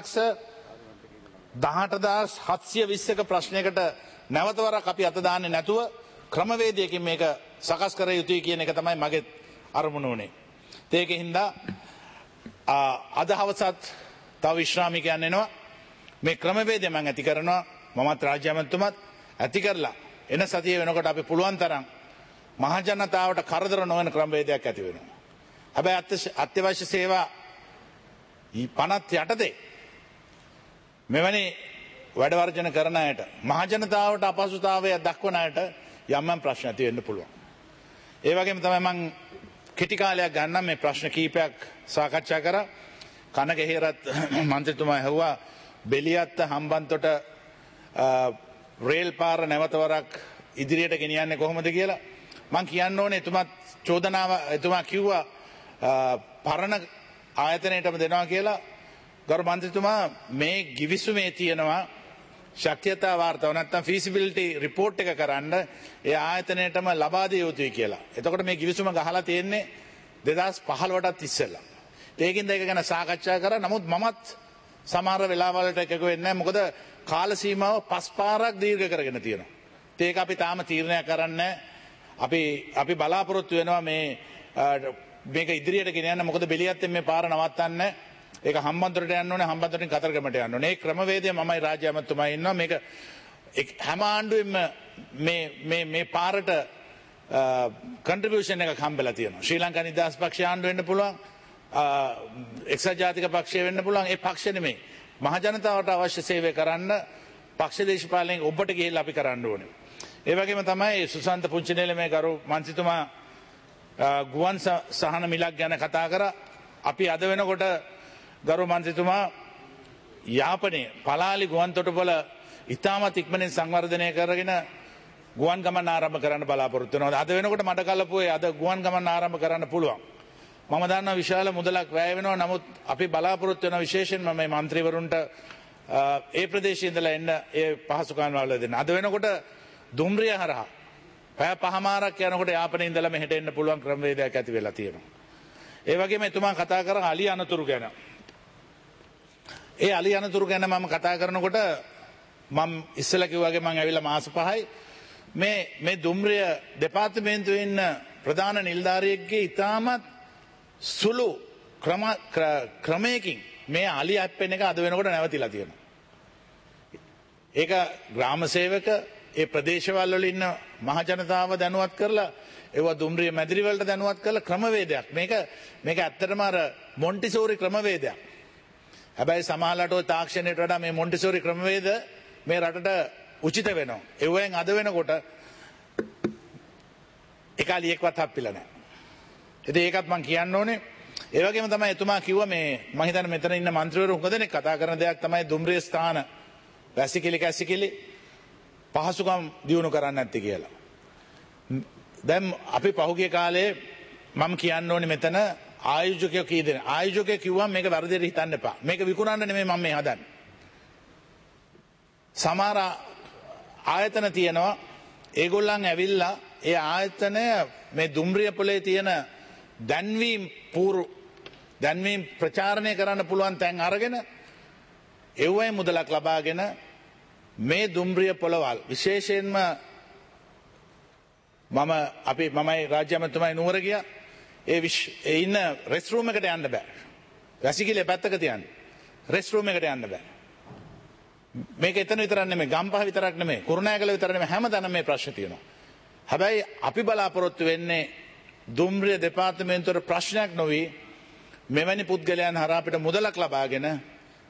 5,18,720ක ප්‍රශ්නයකට නැවතවරක් අපි අත දාන්නේ නැතුව ක්‍රමවේදයකින් මේක සකස් කර යුතුයි කියන එක තමයි මගේ අරමුණ උනේ. ඒකෙන් හින්දා අද හවසත් තව විශ්‍රාමිකයන් එනවා. මේ ක්‍රමවේදය මම ඇති කරනවා. මමත් රාජ්‍ය ඇමතුමාත් ඇති කරලා එන සතිය වෙනකොට අපි පුළුවන් තරම් මහජනතාවට කරදර නොවන ක්‍රමවේදයක් ඇති වෙනවා. හැබැයි අත්‍යවශ්‍ය සේවා 50 යටතේ මෙවැනි වැඩ වර්ජන කරන අයට මහජනතාවට අපහසුතාවය දක්වන අයට යම් ප්‍රශ්න ඇති වෙන්න පුළුවන්. ඒ වගේම තමයි මම කෙටි කාලයක් ගන්නම් මේ ප්‍රශ්න කීපයක් සාකච්ඡා කරා. කනගහේරත් මන්ත්‍රීතුමා ඇහුවා බෙලියත්ත හම්බන්තොට රේල් පාර නැවතවරක් ඉදිරියට ගෙනියන්නේ කොහොමද කියලා. මං කියන්න ඕනේ එතුමා කිව්වා පරණ ආයතනයටම දෙනවා කියලා. ගරු මන්ත්‍රීතුමා මේ ගිවිසුමේ තියෙනවා ශක්්‍යතා වාර්තාව නැත්නම් ෆීසිබිලිටි රිපෝට් එක කරන්න ඒ ආයතනයටම ලබා දිය යුතුයි කියලා. එතකොට මේ ගිවිසුම ගහලා තියෙන්නේ 2015ටත් ඉස්සෙල්ලා. ඒකින්ද ඒක ගැන සාකච්ඡා කරා. නමුත් මමත් සමහර වෙලාවලට එකක වෙන්නේ නැහැ. මොකද කාල සීමාව 5 පාරක් දීර්ඝ කරගෙන තියෙනවා. ඒක අපි තාම තීරණය කරන්නේ අපි බලාපොරොත්තු වෙනවා මේක ඉදිරියට ගෙනියන්න. මොකද බෙලියත්තෙන් මේ පාර නවත්තන්න ඒක හම්බන්තොටට යන්න ඕනේ. හම්බන්තොටින් කතරගමට යන්න ඕනේ. ඒ ක්‍රමවේදය මමයි රාජ්‍ය ඇමතුමා ඉන්නවා. මේක හැම ආණ්ඩුවෙම මේ පාරට කන්ට්‍රිබියුෂන් එකක් හම්බෙලා තියෙනවා. ශ්‍රී ලංකා නිදහස් පක්ෂය ආණ්ඩුව වෙන්න පුළුවන්. එක්සත් ජාතික පක්ෂය වෙන්න පුළුවන්. ඒ පක්ෂ නෙමෙයි. මහජනතාවට අවශ්‍ය සේවය කරන්න පක්ෂ දේශපාලනයෙන් ඔබට ගිහිල්ලා අපි කරන්න ඕනේ. ඒ වගේම තමයි සුසන්ත පුංචිනේලමේ ගරු මන්ත්‍රීතුමා ගුවන් සහන මිලක් ගැන කතා කරා. අපි අද වෙනකොට ගරු මන්ත්‍රීතුමා යාපනයේ පලාලි ගුවන් තොටුපළ ඉතාමත් ඉක්මනින් සංවර්ධනය කරගෙන ගුවන් ගමන් ආරම්භ කරන්න බලාපොරොත්තු වෙනවා. අද වෙනකොට මඩකලපුවේ අද ගුවන් ගමන් ආරම්භ කරන්න පුළුවන්. මම දන්නවා විශාල මුදලක් වැය වෙනවා. නමුත් අපි බලාපොරොත්තු වෙන විශේෂයෙන්ම මේ മന്ത്രിවරුන්ට ඒ ප්‍රදේශයේ ඉඳලා එන්න ඒ පහසුකම් වල දෙන්න. අද වෙනකොට දුම්රිය හරහා පැය 5මාරක් යනකොට යාපනයේ ඉඳලා මෙහෙට එන්න පුළුවන් ක්‍රමවේදයක් ඇති වෙලා තියෙනවා. ඒ වගේම එතුමා කතා කරා අලි අනතුරු ගැන. ඒ අලි අනතුරු ගැන මම කතා කරනකොට මම ඉස්සෙල්ලා කිව්වා වගේ මම ඇවිල්ලා මාස 5යි මේ දුම්රිය දෙපාර්තමේන්තුවේ ඉන්න ප්‍රධාන නිලධාරියෙක්ගේ ඉතාමත් සුළු ක්‍රමයකින් මේ අලි ඇප්පෙන එක අද වෙනකොට නැවතිලා තියෙනවා. ඒක ග්‍රාම සේවක ඒ ප්‍රදේශවල වල ඉන්න මහජනතාව දැනුවත් කරලා ඒවා දුම්රිය මැදිරි වලට දැනුවත් කරලා ක්‍රමවේදයක්. මේක ඇත්තටම අර මොන්ටිසෝරි ක්‍රමවේදයක්. හැබැයි සමහරවිට ওই තාක්ෂණයට වඩා මේ මොන්ටිසෝරි ක්‍රමවේද මේ රටට උචිත වෙනවා. ඒවෙන් අද වෙනකොට එකලියෙක්වත් හප්පිලා නැහැ. ඉතින් ඒකත් මම කියන්න ඕනේ. ඒ වගේම තමයි එතුමා කිව්වා මේ මම හිතන්නේ මෙතන ඉන්න മന്ത്രിවරු හොඟ දෙනෙක් කතා කරන දෙයක් තමයි දුම්රිය ස්ථාන වැසිකිලි කැසිකිලි පහසුකම් දියුණු කරන්න නැති කියලා. දැන් අපි පහුගිය කාලේ මම කියන්න ඕනේ මෙතන ආයෝජකයෝ කී දෙනා ආයෝජකයෝ කිව්වා මේක වැරදියට හිතන්න එපා. මේක විකුණන්න නෙමෙයි මම මේ හදන්නේ. සමහර ආයතන තියෙනවා ඒගොල්ලන් ඇවිල්ලා ඒ ආයතනය මේ දුම්රිය පොලේ තියෙන දැන්වීම් ප්‍රචාරණය කරන්න පුළුවන් තැන් අරගෙන එව්වයි මුදලක් ලබාගෙන මේ දුම්රිය පොළවල් විශේෂයෙන්ම මමයි රාජ්‍ය ඇමතුමයි නුවර ගියා. ඒ ඉන්න රෙස්ට් රූම් එකට යන්න බෑ. වැසිකිළිය පැත්තක තියන්න. රෙස්ට් රූම් එකට යන්න බෑ. මේක එතන විතරක් නෙමෙයි ගම්පහ විතරක් නෙමෙයි කුරුණෑගල විතරක් නෙමෙයි හැමතැනම මේ ප්‍රශ්න තියෙනවා. හැබැයි අපි බලාපොරොත්තු වෙන්නේ දුම්රිය දෙපාර්තමේන්තුවේ ප්‍රශ්නයක් නොවි මෙවැනි පුද්ගලයන් හරහා අපිට මුදලක් ලබාගෙන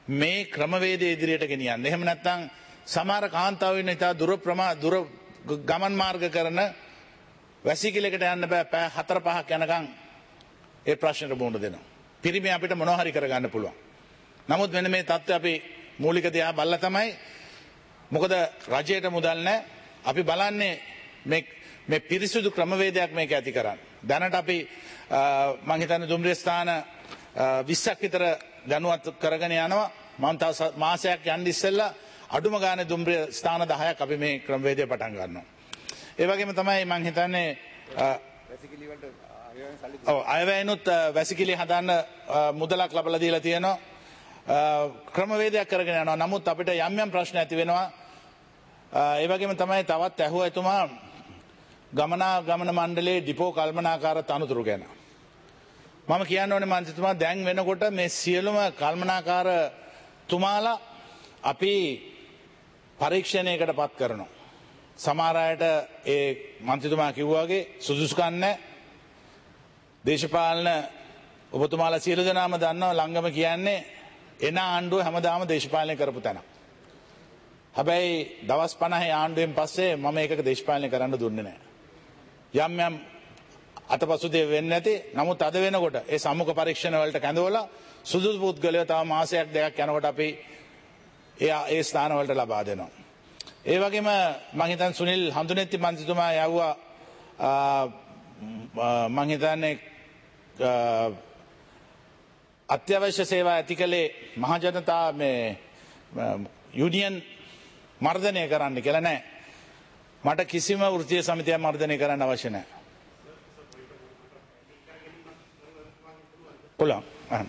මේ ක්‍රමවේදය ඉදිරියට ගෙනියන්න. එහෙම නැත්නම් සමහර කාන්තාවෝ ඉන්න ඉතා දුර ගමන් මාර්ග කරන වැසිකිළියකට යන්න බෑ පැය 4-5ක් යනකම් ඒ ප්‍රශ්නෙට මුහුණ දෙනවා. පිරිමි අපිට මොනවා හරි කරගන්න පුළුවන්. නමුත් මෙන්න මේ தත්ත්වය අපි මූලික දිහා බලලා තමයි මොකද රජයට මුදල් නැහැ. අපි බලන්නේ මේ පිරිසිදු ක්‍රමවේදයක් මේක ඇති කරන්න. දැනට අපි මම හිතන්නේ දුම්රිය ස්ථාන 20ක් විතර දැනුවත් කරගෙන යනවා. මම තව මාසයක් යන්න ඉස්සෙල්ලා අඩුම ගානේ දුම්රිය ස්ථාන 10ක් අපි මේ ක්‍රමවේදය පටන් ගන්නවා. ඒ වගේම තමයි මම හිතන්නේ වැසිකිලි වලට අයවැයනුත් වැසිකිලි හදන්න මුදලක් ලබලා දීලා තියෙනවා. ක්‍රමවේදයක් කරගෙන යනවා. නමුත් අපිට යම් යම් ප්‍රශ්න ඇති වෙනවා. ඒ වගේම තමයි තවත් ඇහුවා එතුමා ගමන මණ්ඩලයේ ඩිපෝ කල්පනාකාර තනතුරු ගැන. මම කියන්න ඕනේ මන්ත්‍රීතුමා දැන් වෙනකොට මේ සියලුම කල්පනාකාර තුමාලා අපි පරීක්ෂණයකට පත් කරනවා. සමහර අයට ඒ මන්ත්‍රීතුමා කිව්වා වගේ සුදුසුකම් නැහැ. දේශපාලන ඔබතුමාලා සියලු දෙනාම දන්නවා ළංගම කියන්නේ එන ආණ්ඩුව හැමදාම දේශපාලනය කරපු තැන. හැබැයි දවස් 50 ආණ්ඩුවෙන් පස්සේ මම ඒකක දේශපාලනය කරන්න දුන්නේ නැහැ. යම් යම් අතපසුදේ වෙන්නේ නැති. නමුත් අද වෙනකොට ඒ සම්මුඛ පරීක්ෂණ වලට කැඳවලා සුදුසු පුද්ගලයෝ තව මාසයක් දෙකක් යනකොට අපි ඒ ස්ථාන වලට ලබා දෙනවා. ඒ වගේම මම හිතන්නේ සුනිල් හඳුනෙත්ති මන්ත්‍රීතුමා යවුවා මම හිතන්නේ අත්‍යවශ්‍ය සේවා ඇති කළේ මහජනතා මේ යුනියන් මර්ධනය කරන්න කියලා නෑ. මට කිසිම වෘත්තීය සමිතියක් මර්ධනය කරන්න අවශ්‍ය නෑ. පුළුවන්.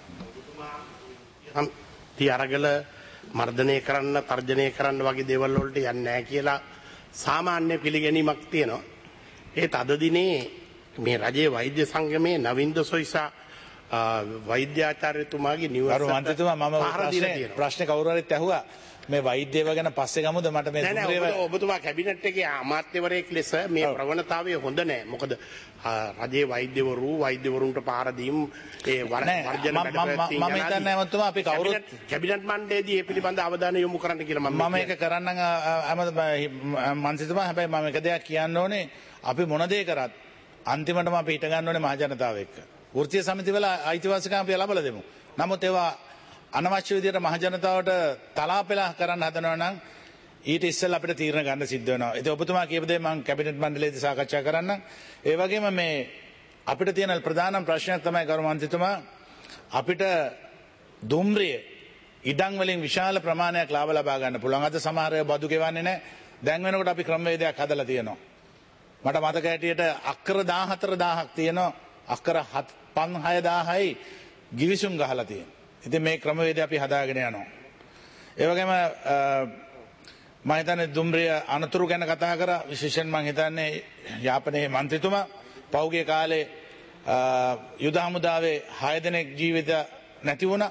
තියරගල මර්ධනය කරන්න තර්ජනය කරන්න වගේ දේවල් වලට යන්නේ නැහැ කියලා සාමාන්‍ය පිළිගැනීමක් තියෙනවා. ඒත් අද දිනේ මේ රජයේ වෛද්‍ය සංගමේ නවින්ද සොයිසා වෛද්‍යාචාර්යතුමාගේ නිවස මන්ත්‍රීතුමා මම ප්‍රශ්නේ කවුරු හරිත් ඇහුවා මේ වෛද්‍යව ගැන පස්සේ ගමුද මට මේ නෑ ඔබතුමා කැබිනට් එකේ අමාත්‍යවරයෙක් ලෙස මේ ප්‍රවණතාවය හොඳ නෑ. මොකද රජයේ වෛද්‍යවරුන්ට පාර දීම් ඒ වර්ජන මම හිතන්නේ මන්ත්‍රීතුමා අපි කවුරුත් කැබිනට් මණ්ඩලයේදී මේ පිළිබඳ අවධානය යොමු කරන්න කියලා මම මේක කරන්නම් මන්ත්‍රීතුමා. හැබැයි මම එක දෙයක් කියන්න ඕනේ අපි මොන දේ කරත් අන්තිමටම අපි හිට ගන්න ඕනේ මහ ජනතාව එක්ක. වෘත්තීය සමිතිවල අයිතිවාසිකම් අපි ලබා දෙමු. නමුත් ඒවා අනවශ්‍ය විදිහට මහ ජනතාවට තලාපෙලා කරන්න හදනවා නම් ඊට ඉස්සෙල්ලා අපිට තීරණ ගන්න සිද්ධ වෙනවා. ඉතින් ඔබතුමා කියපු දේ මම කැබිනට් මණ්ඩලයේදී සාකච්ඡා කරන්නම්. ඒ වගේම මේ අපිට තියෙන ප්‍රධානම ප්‍රශ්නයක් තමයි ගරු මන්ත්‍රීතුමා අපිට දුම්රිය ඉඩම් වලින් විශාල ප්‍රමාණයක් ලාභ ලබා ගන්න පුළුවන්. අද සමහර අය බදු ගෙවන්නේ නැහැ. දැන් වෙනකොට අපි ක්‍රමවේදයක් හදලා තියෙනවා. මට මතක හැටියට අක්කර 14000ක් තියෙනවා. අක්කර 5000යි ගිවිසුම් ගහලා තියෙනවා. ඉතින් මේ ක්‍රමවේදය අපි හදාගෙන යනවා. ඒ වගේම මම හිතන්නේ දුම්රිය අනතුරු ගැන කතා කරා. විශේෂයෙන් මම හිතන්නේ යාපනයේ මන්ත්‍රීතුමා පෞගේ කාලේ යුද හමුදාවේ 6 දෙනෙක් ජීවිත නැති වුණා.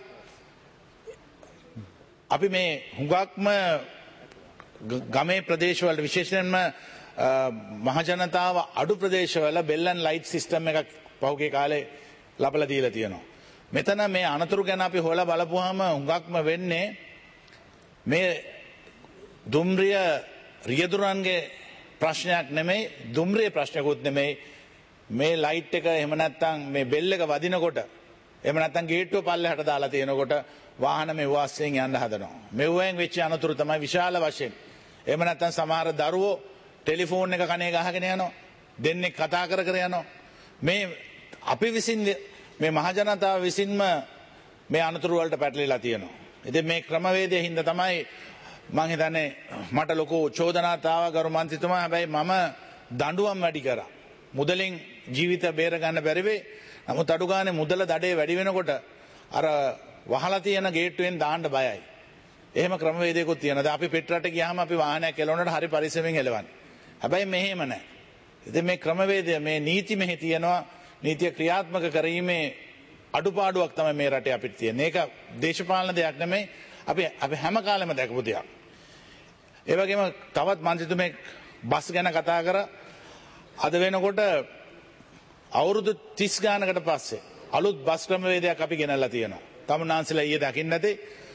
අපි මේ හුඟක්ම ගමේ ප්‍රදේශවල විශේෂයෙන්ම මහජනතාව අඩු ප්‍රදේශවල බෙල් ඇන්ඩ් ලයිට් සිස්ටම් එකක් පෞගේ කාලේ ලබලා දීලා තියෙනවා. මෙතන මේ අනතුරු ගැන අපි හොයලා බලපුවාම හුඟක්ම වෙන්නේ මේ දුම්රිය රියදුරන්ගේ ප්‍රශ්නයක් නෙමෙයි, දුම්රිය ප්‍රශ්නකුත් නෙමෙයි. මේ ලයිට් එක එහෙම නැත්නම් මේ බෙල් එක වදිනකොට එහෙම නැත්නම් ගේට්ටුව පල්ලෙහාට දාලා තියෙනකොට වාහන මේ වාස්යෙන් යන්න හදනවා. මෙවෙන් වෙච්ච අනතුරු තමයි විශාල වශයෙන්. එහෙම නැත්නම් සමහර දරුවෝ ටෙලිෆෝන් එක කනේ ගහගෙන යනවා. දෙන්නේ කතා කර කර යනවා. මේ අපි විසින් මේ මහජනතාව විසින්ම මේ අනතුරු වලට පැටලිලා තියෙනවා. ඉතින් මේ ක්‍රමවේදයේ හින්දා තමයි මම හිතන්නේ මට ලොකු චෝදනාවක් ආවා ගරු මන්ත්‍රීතුමා. හැබැයි මම දඬුවම් වැඩි කරා. මුදලින් ජීවිත බේර ගන්න බැරි වෙයි. නමුත් අඩු ගානේ මුදල දඩේ වැඩි වෙනකොට අර වහලා තියෙන ගේට්ටුවෙන් දාන්න බයයි. එහෙම ක්‍රමවේදයකුත් තියෙනවා. දැන් අපි පිටරට ගියාම අපි වාහනයක් එලවනකොට හරි පරිස්සමෙන් එලවන්නේ. හැබැයි මෙහෙම නැහැ. ඉතින් මේ ක්‍රමවේදය මේ නීති මෙහි තියෙනවා. නීතිය ක්‍රියාත්මක කිරීමේ අඩුපාඩුවක් තමයි මේ රටේ අපිට තියෙන්නේ. ඒක දේශපාලන දෙයක් නෙමෙයි. අපි හැම කාලෙම දැකපු දෙයක්. ඒ වගේම තවත් මන්ත්‍රීතුමෙක් බස් ගැන කතා කරා. අද වෙනකොට අවුරුදු 30 ගානකට පස්සේ අලුත් බස් ක්‍රමවේදයක් අපි ගෙනල්ලා තියෙනවා. තමුන්නාන්සලා ඊයේ දකින්න නැති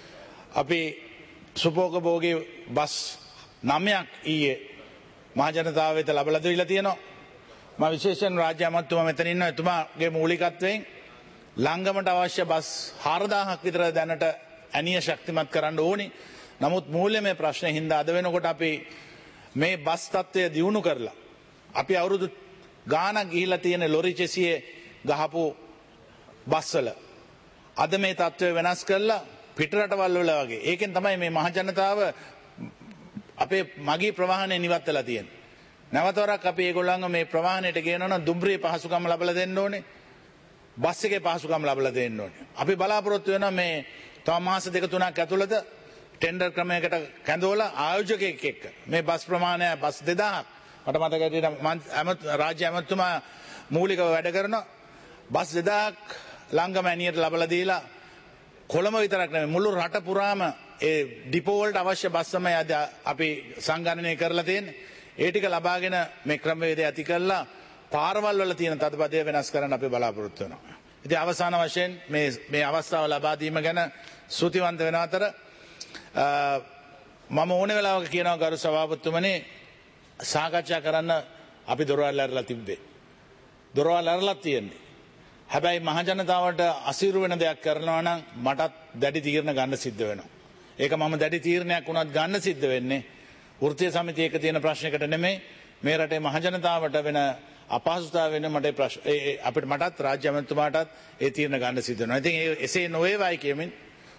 අපි සුපෝකභෝගී බස් 9ක් ඊයේ මහජනතාව වෙත ලබලා දීලා තියෙනවා. මම විශේෂයෙන් රාජ්‍ය අමාත්‍යතුමා මෙතන ඉන්නවා. එතුමාගේ මූලිකත්වයෙන් ළංගමට අවශ්‍ය බස් 4000ක් විතර දැනට ඇනිය ශක්තිමත් කරන්න ඕනි. නමුත් මූල්‍යමය ප්‍රශ්නේ හින්දා අද වෙනකොට අපි මේ බස් තත්ත්වය දියුණු කරලා අපි අවුරුදු ගානක් ගිහිලා තියෙන ලොරි චෙසියේ ගහපු බස්වල අද මේ තත්ත්වය වෙනස් කරලා පිටරටවල් වල වගේ. ඒකෙන් තමයි මේ මහජනතාව අපේ මගී ප්‍රවාහනය නිවත් වෙලා තියෙන්නේ. නැවතවරක් අපි ඒගොල්ලන්ව මේ ප්‍රවාහනයට ගේනවා නම් දුම්රිය පහසුකම් ලබා දෙන්න ඕනේ. බස් එකේ පහසුකම් ලබා දෙන්න ඕනේ. අපි බලාපොරොත්තු වෙනවා මේ තව මාස දෙක තුනක් ඇතුළත ටෙන්ඩර් ක්‍රමයකට කැඳවලා ආයෝජකයෙක් එක්ක මේ බස් ප්‍රමාණය බස් 2000ක් මට මතක ඇටියට රාජ්‍ය ඇමතුමා මූලිකව වැඩ කරනවා. බස් 2000ක් ළංගම ඇනියට ලබලා දීලා කොළඹ විතරක් නෙමෙයි මුළු රට පුරාම ඒ ඩිපෝ වලට අවශ්‍ය බස් තමයි අද අපි සංගණනය කරලා තියෙන්නේ. ඒ ටික ලබාගෙන මේ ක්‍රමවේදය ඇති කරලා පාරවල් වල තියෙන තදබදය වෙනස් කරන්න අපි බලාපොරොත්තු වෙනවා. ඉතින් අවසාන වශයෙන් මේ අවස්ථාව ලබා දීම ගැන ස්තුතිවන්ත වෙන අතර මම ඕන වෙලාවක කියනවා ගරු සභාපතිතුමනි සාකච්ඡා කරන්න අපි දොරවල් ඇරලා තිබ්බේ. දොරවල් ඇරලා තියෙන්නේ. හැබැයි මහජනතාවට අසීරු වෙන දෙයක් කරනවා නම් මටත් දැඩි තීරණ ගන්න සිද්ධ වෙනවා. ඒක මම දැඩි තීරණයක් වුණත් ගන්න සිද්ධ වෙන්නේ වෘත්තීය සමිතියක තියෙන ප්‍රශ්නයකට නෙමෙයි මේ රටේ මහජනතාවට වෙන අපහසුතාව වෙන අපිට මටත් රාජ්‍ය අමාත්‍යතුමාටත් ඒ තීරණ ගන්න සිද්ධ වෙනවා. ඉතින් එසේ නොවේවයි කියමින්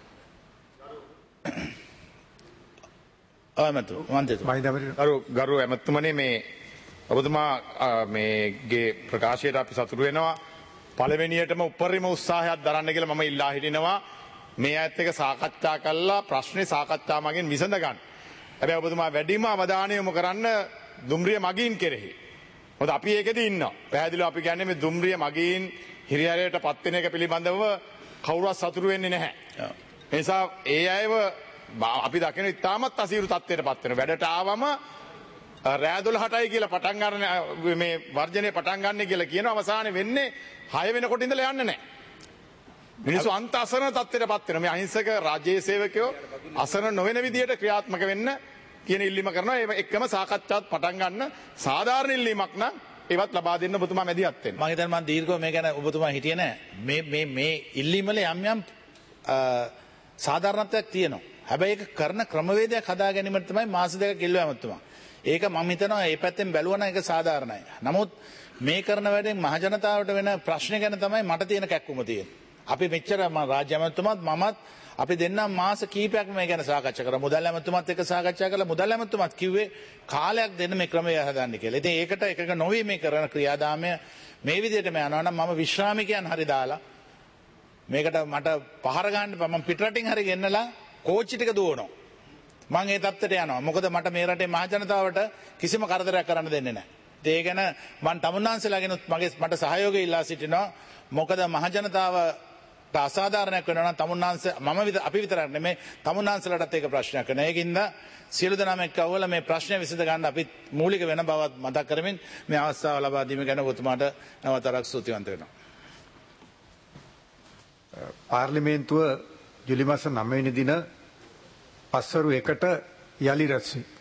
ගරු ඇමතුමනි මේ ඔබතුමා මේගේ ප්‍රකාශයට අපි සතුටු වෙනවා. පළවෙනියටම උපරිම උත්සාහයක් දරන්න කියලා මම ඉල්ලා හිටිනවා. මේ අයත් එක්ක සාකච්ඡා කළා ප්‍රශ්නේ සාකච්ඡා මගින් විසඳ ගන්න. හැබැයි ඔබතුමා වැඩිම අවධානය යොමු කරන්න දුම්රිය මගීන් කෙරෙහි. මොකද අපි ඒකෙදී ඉන්නවා. පැහැදිලිව අපි කියන්නේ මේ දුම්රිය මගීන් හිරිහැරයට පත් වෙන එක පිළිබඳව කවුරුවත් සතුටු වෙන්නේ නැහැ. ඒ නිසා ඒ අයව අපි දකින ඉතාමත් අසීරු තත්ත්වයට පත් වෙනවා. වැඩට ආවම රෑ 12ටයි කියලා පටන් ගන්න මේ වර්ජනය පටන් ගන්න කියලා කියන අවසානයේ වෙන්නේ 6 වෙනකොට ඉඳලා යන්නේ නැහැ. මිනිස්සු අන්ත අසරණ තත්ත්වයට පත් වෙනවා. මේ අහිංසක රාජ්‍ය සේවකයෝ අසරණ නොවන විදියට ක්‍රියාත්මක වෙන්න කියන ඉල්ලීම කරනවා. ඒ එක්කම සාකච්ඡාත් පටන් ගන්න සාධාරණ ඉල්ලීමක් නම් ඒවත් ලබා දෙන්න ඔබතුමා මැදිහත් වෙන්න. මම හිතන්නේ මම දීර්ඝව මේ ගැන ඔබතුමා හිටියේ නැහැ. මේ ඉල්ලීම් වල යම් සාධාරණත්වයක් තියෙනවා. හැබැයි ඒක කරන ක්‍රමවේදයක් හදා ගැනීමට තමයි මාස දෙකක් ඉල්ලුවා ඇමතුමා. ඒක මම හිතනවා මේ පැත්තෙන් බැලුවා නම් ඒක සාධාරණයි. නමුත් මේ කරන වැඩෙන් මහජනතාවට වෙන ප්‍රශ්න ගැන තමයි මට තියෙන කැක්කුම තියෙන්නේ. අපි මෙච්චර රාජ්‍ය ඇමතුමාත් මමත් අපි දෙන්නම් මාස කීපයක් මේ ගැන සාකච්ඡා කරා. මුදල් ඇමතුමාත් එක්ක සාකච්ඡා කළා. මුදල් ඇමතුමාත් කිව්වේ කාලයක් දෙන්න මේ ක්‍රමය හදන්න කියලා. ඉතින් ඒකට එකක නොවේ මේ කරන ක්‍රියාදාමය මේ විදිහටම යනවා නම් මම විශ්‍රාමිකයන් හරි දාලා මේකට මට පහර ගන්න මම පිටරටින් හරි ගෙන්නලා කෝච්චි ටික දුවනවා. මම ඒ තත්ත්වයට යනවා. මොකද මට මේ රටේ මහජනතාවට කිසිම කරදරයක් කරන්න දෙන්නේ නැහැ. ඒ ගැන මම තමුන්නාන්සලාගෙන මට සහයෝගය ඉල්ලා සිටිනවා. මොකද මහජනතාවට අසාධාරණයක් වෙනවා නම් තමුන්නාන්ස අපි විතරක් නෙමෙයි තමුන්නාන්සලාටත් ඒක ප්‍රශ්නයක් වෙනවා. ඒකින්ද සියලු දෙනාම එක්ක අවුල මේ ප්‍රශ්නය විසඳ ගන්න අපි මූලික වෙන බවත් මතක් කරමින් මේ අවස්ථාව ලබා දීම ගැන ඔබතුමාට නැවතත් ස්තුතිවන්ත වෙනවා. පාර්ලිමේන්තුව ජුලි මාස 9 වෙනි දින පස්වරු 1ට යලි රැස් වේ.